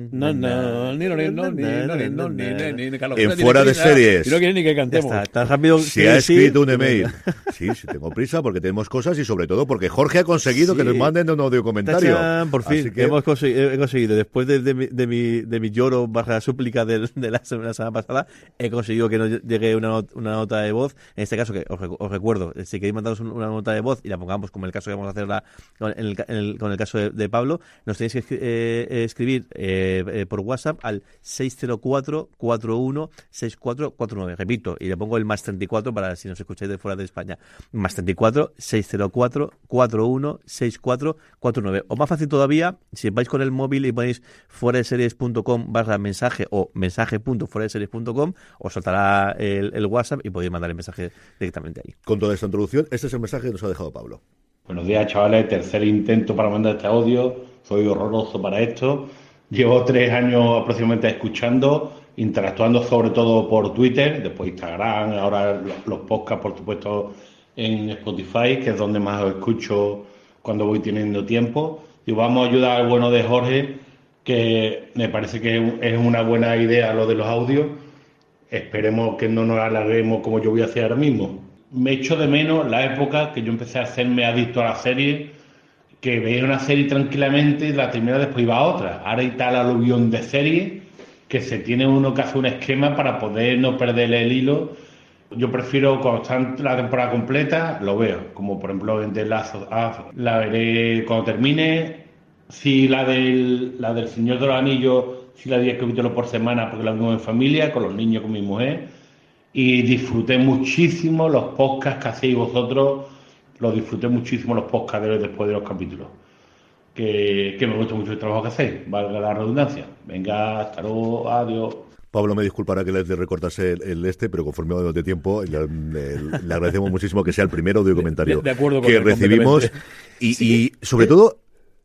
Fuera de Series. Y no quiere ni que cantemos. Está, tan rápido. Se ha escrito un email. Sí, sí, tengo prisa porque tenemos cosas y sobre todo porque Jorge ha conseguido sí. que nos manden un audio comentario. ¡Tachán! Por fin, que... hemos conseguido, he conseguido, después de, de, mi, de, mi, de mi lloro bajo la súplica de, de la semana pasada, he conseguido que nos llegue una, una nota de voz. En este caso, que os, os recuerdo, si queréis mandaros una nota de voz y la pongamos como el caso que vamos a hacer la, con, el, en el, con el caso de, de Pablo, nos tenéis que eh, escribir eh, eh, por WhatsApp al seis cero cuatro, cuatro uno seis cuatro cuatro nueve. Repito, y le pongo el más treinta y cuatro para si nos escucháis de fuera de España. Más treinta y cuatro, seis cero cuatro, cuatro uno seis cuatro cuatro nueve. O más fácil todavía, si vais con el móvil y ponéis fuera de series punto com barra mensaje o mensaje punto fuera de series punto com, os saltará el, el WhatsApp y podéis mandar el mensaje directamente ahí. Con toda esta introducción, este es el mensaje que nos ha dejado Pablo. Buenos días, chavales. Tercer intento para mandar este audio. Soy horroroso para esto. Llevo tres años aproximadamente escuchando, interactuando sobre todo por Twitter, después Instagram, ahora los podcasts, por supuesto, en Spotify, que es donde más os escucho cuando voy teniendo tiempo. Y vamos a ayudar al bueno de Jorge, que me parece que es una buena idea lo de los audios. Esperemos que no nos alarguemos como yo voy a hacer ahora mismo. Me echo de menos la época que yo empecé a hacerme adicto a la serie, que veía una serie tranquilamente y la terminaba, después iba a otra. Ahora hay tal aluvión de series que se tiene uno que hacer un esquema para poder no perder el hilo. Yo prefiero, cuando está la temporada completa, lo veo, como por ejemplo en The Last of Us, la veré cuando termine. Si la del, la del Señor de los Anillos, si la diez capítulos por semana, porque la vimos en familia, con los niños, con mi mujer, y disfruté muchísimo los podcasts que hacéis vosotros. Lo disfruté muchísimo los podcasts de después de los capítulos. Que, que me gusta mucho el trabajo que hacéis, valga la redundancia. Venga, hasta luego, adiós. Pablo me disculpará que le recortase el, el este, pero conforme vamos de tiempo, le, le, le agradecemos muchísimo que sea el primero audio comentario de, de acuerdo con que él, recibimos. Y, sí. y sobre todo,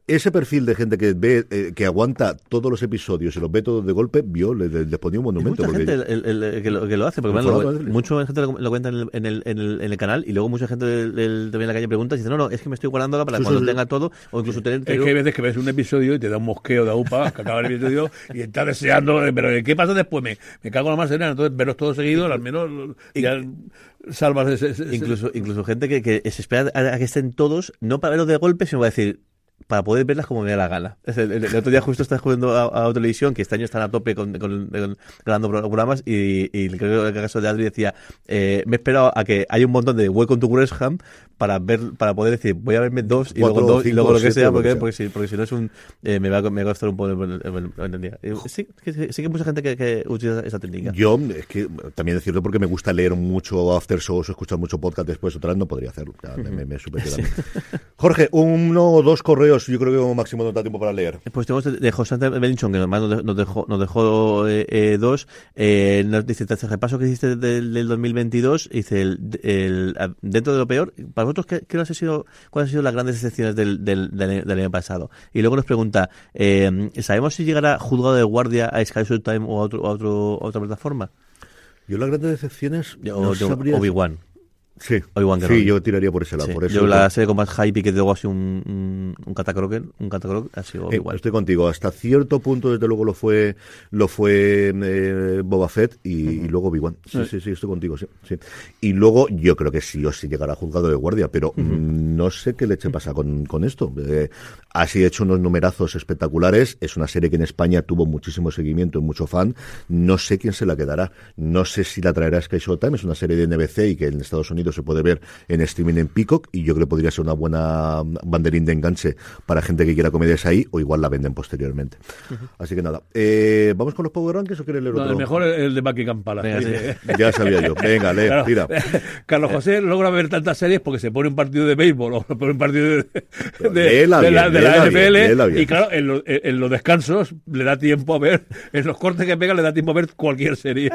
ese perfil de gente que ve, eh, que aguanta todos los episodios y los ve todos de golpe, vio, le, le, le ponía un monumento. Hay mucha porque... gente el, el, el, que, lo, que lo hace, porque bueno, lo, mucha gente lo, lo cuenta en el, en, el, en, el, en el canal y luego mucha gente del, del, también en la calle pregunta y dice, no, no, es que me estoy guardándola para sí, cuando sí, tenga todo, o incluso tener... Es que hay veces que ves un episodio y te da un mosqueo de aupa, que acaba el episodio y estás deseando, pero ¿qué pasa después? Me, me cago en la más serena, entonces verlos todos seguidos, al menos ya salvas ese... ese incluso, ese... incluso gente que, que se espera a, a que estén todos, no para verlos de golpe, sino para decir... para poder verlas como me da la gana. El, el, el otro día justo estaba jugando a, a televisión, que este año están a tope con, con, con grabando programas, y, y creo que en el caso de Adri decía, eh, me he esperado a que haya un montón de Welcome to Gresham para ver, para poder decir, voy a verme dos y luego dos cinco, y luego lo que sea, porque, porque, porque, si, porque si no es un, eh, me, va, me va a costar un poco el, el, el, el día. Sí, sí, sí que hay mucha gente que, que utiliza esa técnica. Yo, es que también decirlo porque me gusta leer mucho after shows o escuchar mucho podcast después, otra vez no podría hacerlo. Ya, me, me, me super sí. Jorge, uno o dos correos, yo creo que como máximo no da tiempo para leer. Pues tenemos de, de José Belinchon, que nomás nos, nos dejó, nos dejó eh, eh, dos. Eh, nos dice, te hace repaso que hiciste del, del dos mil veintidós, dice, el, el, dentro de lo peor, para vosotros, ¿qué, qué han sido, ¿cuáles han sido las grandes excepciones del, del, del, del año pasado? Y luego nos pregunta, eh, ¿sabemos si llegará Juzgado de Guardia a Sky Showtime o a, otro, a, otro, a otra plataforma? Yo las grandes excepciones o, no sabría... Obi-Wan. Sí, sí, yo tiraría por ese lado. Sí. Por eso yo la serie con más hype y que luego ha sido un, un, un catacroker, un catacroker ha sido eh, igual. Estoy contigo, hasta cierto punto desde luego lo fue lo fue eh, Boba Fett y, uh-huh. y luego Obi-Wan. Sí, sí, sí, sí, estoy contigo, sí, sí. Y luego yo creo que sí o sí llegará a Juzgado de Guardia, pero uh-huh. mmm, no sé qué leche pasa con, con esto. Eh, así ha hecho unos numerazos espectaculares, es una serie que en España tuvo muchísimo seguimiento y mucho fan, no sé quién se la quedará, no sé si la traerá Sky Showtime, es una serie de N B C y que en Estados Unidos se puede ver en streaming en Peacock, y yo creo que podría ser una buena banderín de enganche para gente que quiera comedias ahí, o igual la venden posteriormente. Uh-huh. Así que nada, eh, ¿vamos con los Power Rankings o quieres leer otro? No, el mejor es el de Buckingham Palace. Venga, sí. Ya sabía yo. Venga, lee, claro, tira. Carlos José logra ver tantas series porque se pone un partido de béisbol o pone un partido de, de, de, léela de bien, la, de la N F L bien, y claro, en, lo, en los descansos le da tiempo a ver, en los cortes que pega le da tiempo a ver cualquier serie.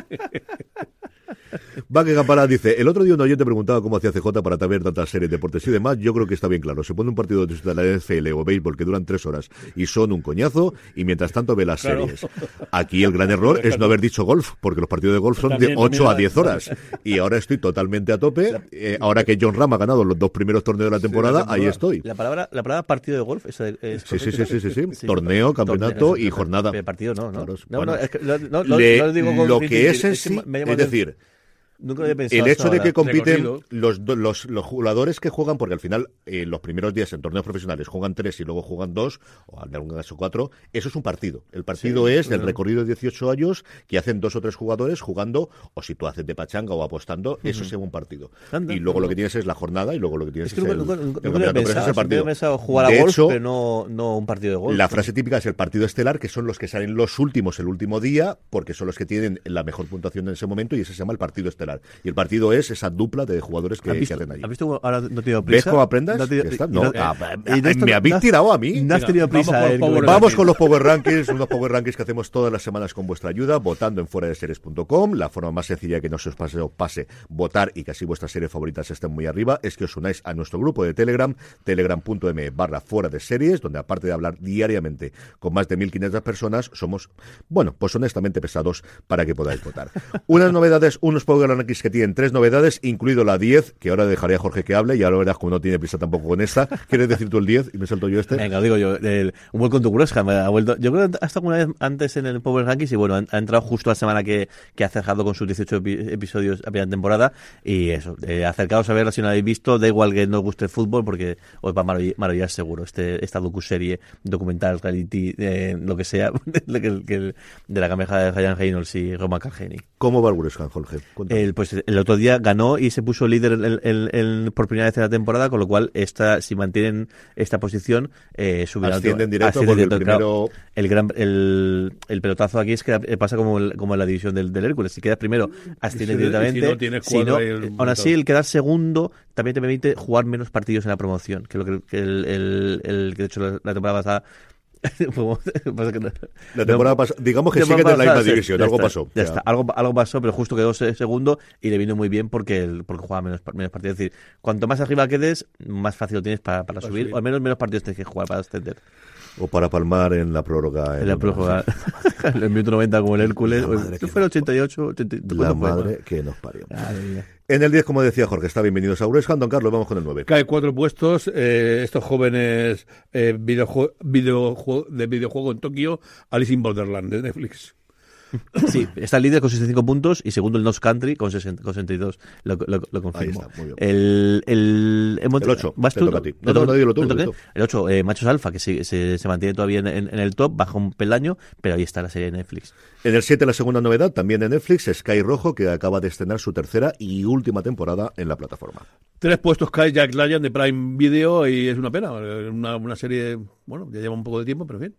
Buckingham Palace dice, el otro día un oyente preguntaba cómo hacía C J para ver tantas series, deportes y demás. Yo creo que está bien claro. Se pone un partido de la N F L o béisbol que duran tres horas y son un coñazo, y mientras tanto ve las claro. series. Aquí el gran error es no haber dicho golf, porque los partidos de golf son también, de ocho a diez horas. Y ahora estoy totalmente a tope. Eh, ahora que John Ram ha ganado los dos primeros torneos de la temporada, sí, la temporada. Ahí estoy. La palabra, la palabra partido de golf es, es sí, sí, sí, sí, sí, sí, sí. Torneo, campeonato torneo, y jornada. Partido no, no. Claro, no, bueno. no, es que, no, no, Le, no digo lo que es en sí, es decir... Nunca había pensado el hecho de que compiten los, los, los, los jugadores que juegan, porque al final eh, los primeros días en torneos profesionales juegan tres y luego juegan dos, o en algún caso cuatro, eso es un partido. El partido sí, es claro. el recorrido de dieciocho años que hacen dos o tres jugadores jugando, o si tú haces de pachanga o apostando, uh-huh. eso se llama un partido. Anda, y luego no. lo que tienes es la jornada y luego lo que tienes es, que es el, nunca, el nunca campeonato, pensado, pero es el partido. He pensado jugar a de golf, hecho, pero no, no un partido de golf. La frase típica es el partido estelar, que son los que salen los últimos el último día, porque son los que tienen la mejor puntuación en ese momento, y ese se llama el partido estelar. Y el partido es esa dupla de jugadores que, visto, que hacen ahí. ¿Has visto ahora no he tenido prisa? ¿Ves cómo aprendas? No, te, no, no, no, ah, eh, me habéis no, tirado a mí. No has tenido prisa. Vamos, eh, con, vamos con los Power Rankings, unos Power Rankings que hacemos todas las semanas con vuestra ayuda, votando en fuera de series punto com. La forma más sencilla que no se os pase, os pase votar y que así vuestras series favoritas estén muy arriba es que os unáis a nuestro grupo de Telegram, telegram.m barra fuera de series, donde aparte de hablar diariamente con más de mil quinientas personas, somos, bueno, pues honestamente pesados para que podáis votar. Unas novedades, unos Power Rankings que tienen tres novedades, incluido la diez, que ahora dejaré a Jorge que hable, y ahora verás como no tiene prisa tampoco con esta. ¿Quieres decir tú el diez y me salto yo este? Venga, digo yo, el, un Welcome to Gresham ha vuelto, yo creo que ha estado una vez antes en el Power Rankings y bueno, ha, ha entrado justo la semana que, que ha cerrado con sus dieciocho epi- episodios a primera temporada, y eso, eh, acercaos a verla si no la habéis visto, da igual que no os guste el fútbol porque os va a maravillar, maravillar seguro, este, esta docuserie, documental, reality, eh, lo que sea, de, que, que, de la cameja de Ryan Reynolds y Roman Cargeni. ¿Cómo va el Gresham, Jorge? El, pues el otro día ganó y se puso líder el, el, el, el, por primera vez en la temporada, con lo cual esta, si mantienen esta posición, eh, subirán. Ascienden directo porque el primero... El, gran, el, el pelotazo aquí es que pasa como, el, como en la división del, del Hércules. Si quedas primero, ascienden sí, directamente. Si no, tienes si no el aún así, el quedar segundo también te permite jugar menos partidos en la promoción, que lo que, que el, el, el que de hecho la, la temporada pasada La temporada pasada, digamos que sigue en la misma división, algo pasó. Ya está, algo, algo pasó, pero justo quedó segundo y le vino muy bien porque el, porque juega menos, menos partidos. Es decir, cuanto más arriba quedes, más fácil lo tienes para, para subir, subir, o al menos menos partidos tienes que jugar para ascender. O para palmar en la prórroga. En, en la prórroga. En el minuto noventa como el Hércules. ¿Qué fue el ochenta y ocho? ochenta, la madre fue? Que nos parió. En el diez, como decía Jorge, está bienvenidos a Uresham. Don Carlos, vamos con el nueve. Cae cuatro puestos. Eh, estos jóvenes eh, videojue- videojue- de videojuego en Tokio, Alice in Borderland de Netflix. Sí, está el líder con sesenta y cinco puntos y segundo el Nose Country con sesenta, con sesenta y dos. Lo, lo, lo confirmo. Ahí está, muy bien. El, el, el, el ocho, ¿vas te tú? toca a ti. No, no, no, dilo tú, dilo tú. El ocho, eh, Machos Alfa, que se, se, se mantiene todavía en, en, en el top, baja un peldaño, pero ahí está la serie de Netflix. En el siete, la segunda novedad, también de Netflix, Sky Rojo, que acaba de estrenar su tercera y última temporada en la plataforma. Tres puestos cae Jack Ryan de Prime Video y es una pena. Una, una serie, bueno, ya lleva un poco de tiempo, pero en fin.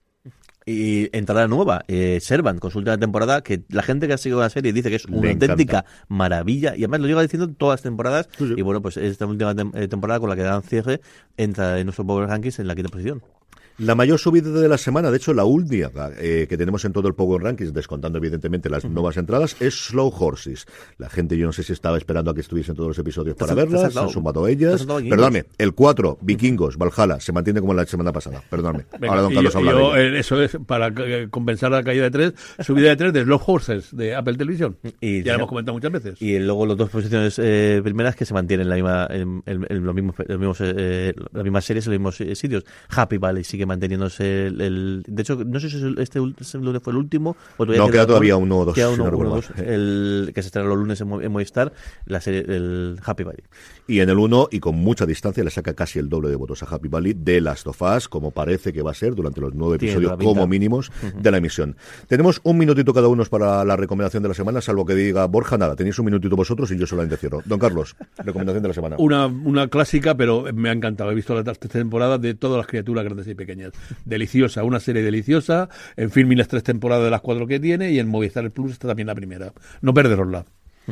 Y entrada nueva, eh, Servant, con su última temporada, que la gente que ha seguido la serie dice que es una Le auténtica encanta. maravilla, y además lo lleva diciendo todas las temporadas, Sí, sí. y bueno, pues esta última tem- temporada con la que dan cierre, entra en nuestro Power Rankings en la quinta posición. La mayor subida de la semana, de hecho la última eh, que tenemos en todo el Power Rankings, descontando evidentemente las uh-huh. nuevas entradas, es Slow Horses. La gente, yo no sé si estaba esperando a que estuviesen todos los episodios para verlas, se han sumado ellas. Perdóname, el cuatro, Vikingos, Valhalla, se mantiene como la semana pasada. Perdóname. Venga, ahora don Carlos habla yo, de ella. Eso es para compensar la caída de tres, subida de tres de Slow Horses de Apple Television. Y ya lo hemos comentado muchas veces. Y luego las dos posiciones eh, primeras que se mantienen en la misma, en, en, en los mismos, los mismos eh, las mismas series, en los mismos eh, sitios. Happy Valley sigue manteniéndose. El, el, de hecho, no sé si este, este lunes fue el último. O todavía no, queda, queda todavía uno o dos. Queda uno, si no uno, dos, el que se estrena los lunes en, en Movistar, la serie, el Happy Valley. Y en el uno, y con mucha distancia, le saca casi el doble de votos a Happy Valley de Last of Us, como parece que va a ser durante los nueve episodios como mínimos uh-huh. de la emisión. Tenemos un minutito cada uno para la recomendación de la semana, salvo que diga Borja, nada, tenéis un minutito vosotros y yo solamente cierro. Don Carlos, recomendación de la semana. Una, una clásica, pero me ha encantado. He visto las tres temporadas de todas las criaturas grandes y pequeñas. Deliciosa, una serie deliciosa. En Filmin las tres temporadas de las cuatro que tiene y en Movistar Plus está también la primera. No perderosla.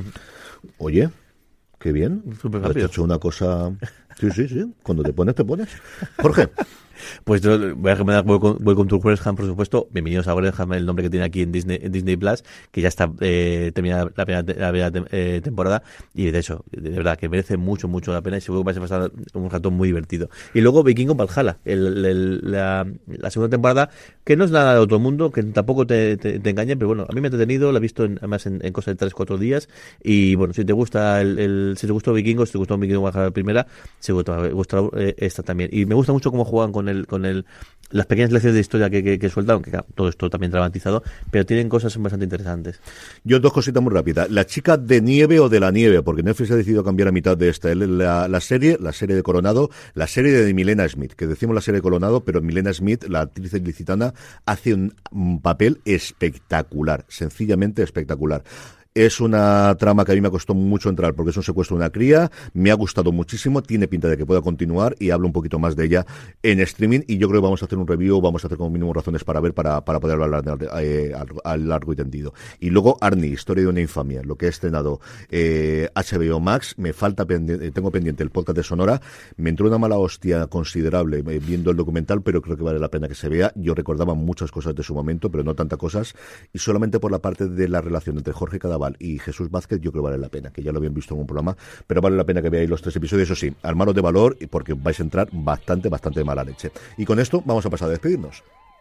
Oye, qué bien. Súper has rápido. hecho una cosa... Sí, sí, sí. Cuando te pones, te pones. Jorge. Pues yo voy a recomendar Welcome to Wrexham, por supuesto. Bienvenidos a Wrexham, el nombre que tiene aquí en Disney, en Disney Plus, que ya está eh, terminada la primera, la primera eh, temporada, y de hecho, de verdad, que merece mucho, mucho la pena, y seguro que vais a pasar un rato muy divertido. Y luego Vikingo Valhalla, el, el, la, la segunda temporada, que no es nada de otro mundo, que tampoco te, te, te engañe, pero bueno, a mí me ha entretenido, la he visto en, además en, en cosa de tres cuatro días, y bueno, si te gusta el, el si te gustó Vikingos, si te gustó Vikingo Valhalla la primera, seguro te va a gustar eh, esta también. Y me gusta mucho cómo juegan con el con el las pequeñas lecciones de historia que, que, que sueltan, que claro, todo esto también dramatizado, pero tienen cosas bastante interesantes. Yo dos cositas muy rápidas. La chica de nieve o de la nieve, porque Netflix ha decidido cambiar a mitad de esta. La, la serie, la serie de Coronado, la serie de Milena Smith, que decimos la serie de Coronado, pero Milena Smith, la actriz ilicitana, hace un, un papel espectacular, sencillamente espectacular. Es una trama que a mí me costó mucho entrar porque es un secuestro de una cría, me ha gustado muchísimo, tiene pinta de que pueda continuar y hablo un poquito más de ella en streaming y yo creo que vamos a hacer un review, vamos a hacer como mínimo razones para ver, para, para poder hablar eh, al, al largo y tendido. Y luego Arnie, Historia de una infamia, lo que ha estrenado eh, H B O Max, me falta pendiente, tengo pendiente el podcast de Sonora, me entró una mala hostia considerable eh, viendo el documental, pero creo que vale la pena que se vea. Yo recordaba muchas cosas de su momento, pero no tantas cosas, y solamente por la parte de la relación entre Jorge Cadaval y Jesús Vázquez, yo creo que vale la pena, que ya lo habían visto en un programa, pero vale la pena que veáis los tres episodios, eso sí, armaros de valor, porque vais a entrar bastante, bastante de mala leche. Y con esto vamos a pasar a despedirnos.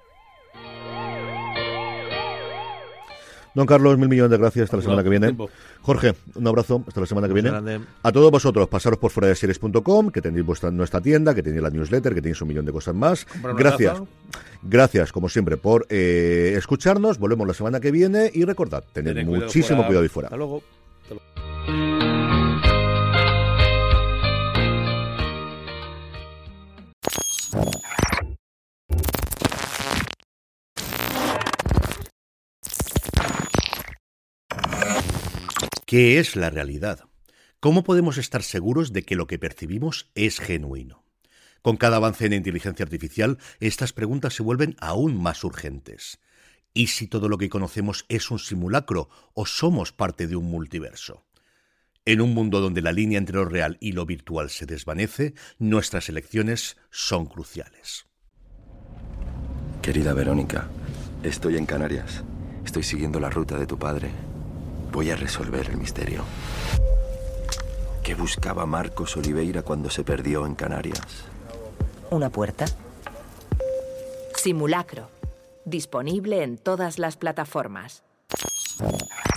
Don Carlos, mil millones de gracias, hasta la semana que viene. Jorge, un abrazo, hasta la semana que viene. A todos vosotros, pasaros por fuera de series punto com, que tenéis vuestra, nuestra tienda, que tenéis la newsletter, que tenéis un millón de cosas más. Gracias, gracias, como siempre, por eh, escucharnos. Volvemos la semana que viene y recordad, tened Tened muchísimo cuidado, cuidado ahí fuera. Hasta luego. Hasta luego. ¿Qué es la realidad? ¿Cómo podemos estar seguros de que lo que percibimos es genuino? Con cada avance en inteligencia artificial, estas preguntas se vuelven aún más urgentes. ¿Y si todo lo que conocemos es un simulacro o somos parte de un multiverso? En un mundo donde la línea entre lo real y lo virtual se desvanece, nuestras elecciones son cruciales. Querida Verónica, estoy en Canarias. Estoy siguiendo la ruta de tu padre. Voy a resolver el misterio. ¿Qué buscaba Marcos Oliveira cuando se perdió en Canarias? ¿Una puerta? Simulacro. Disponible en todas las plataformas.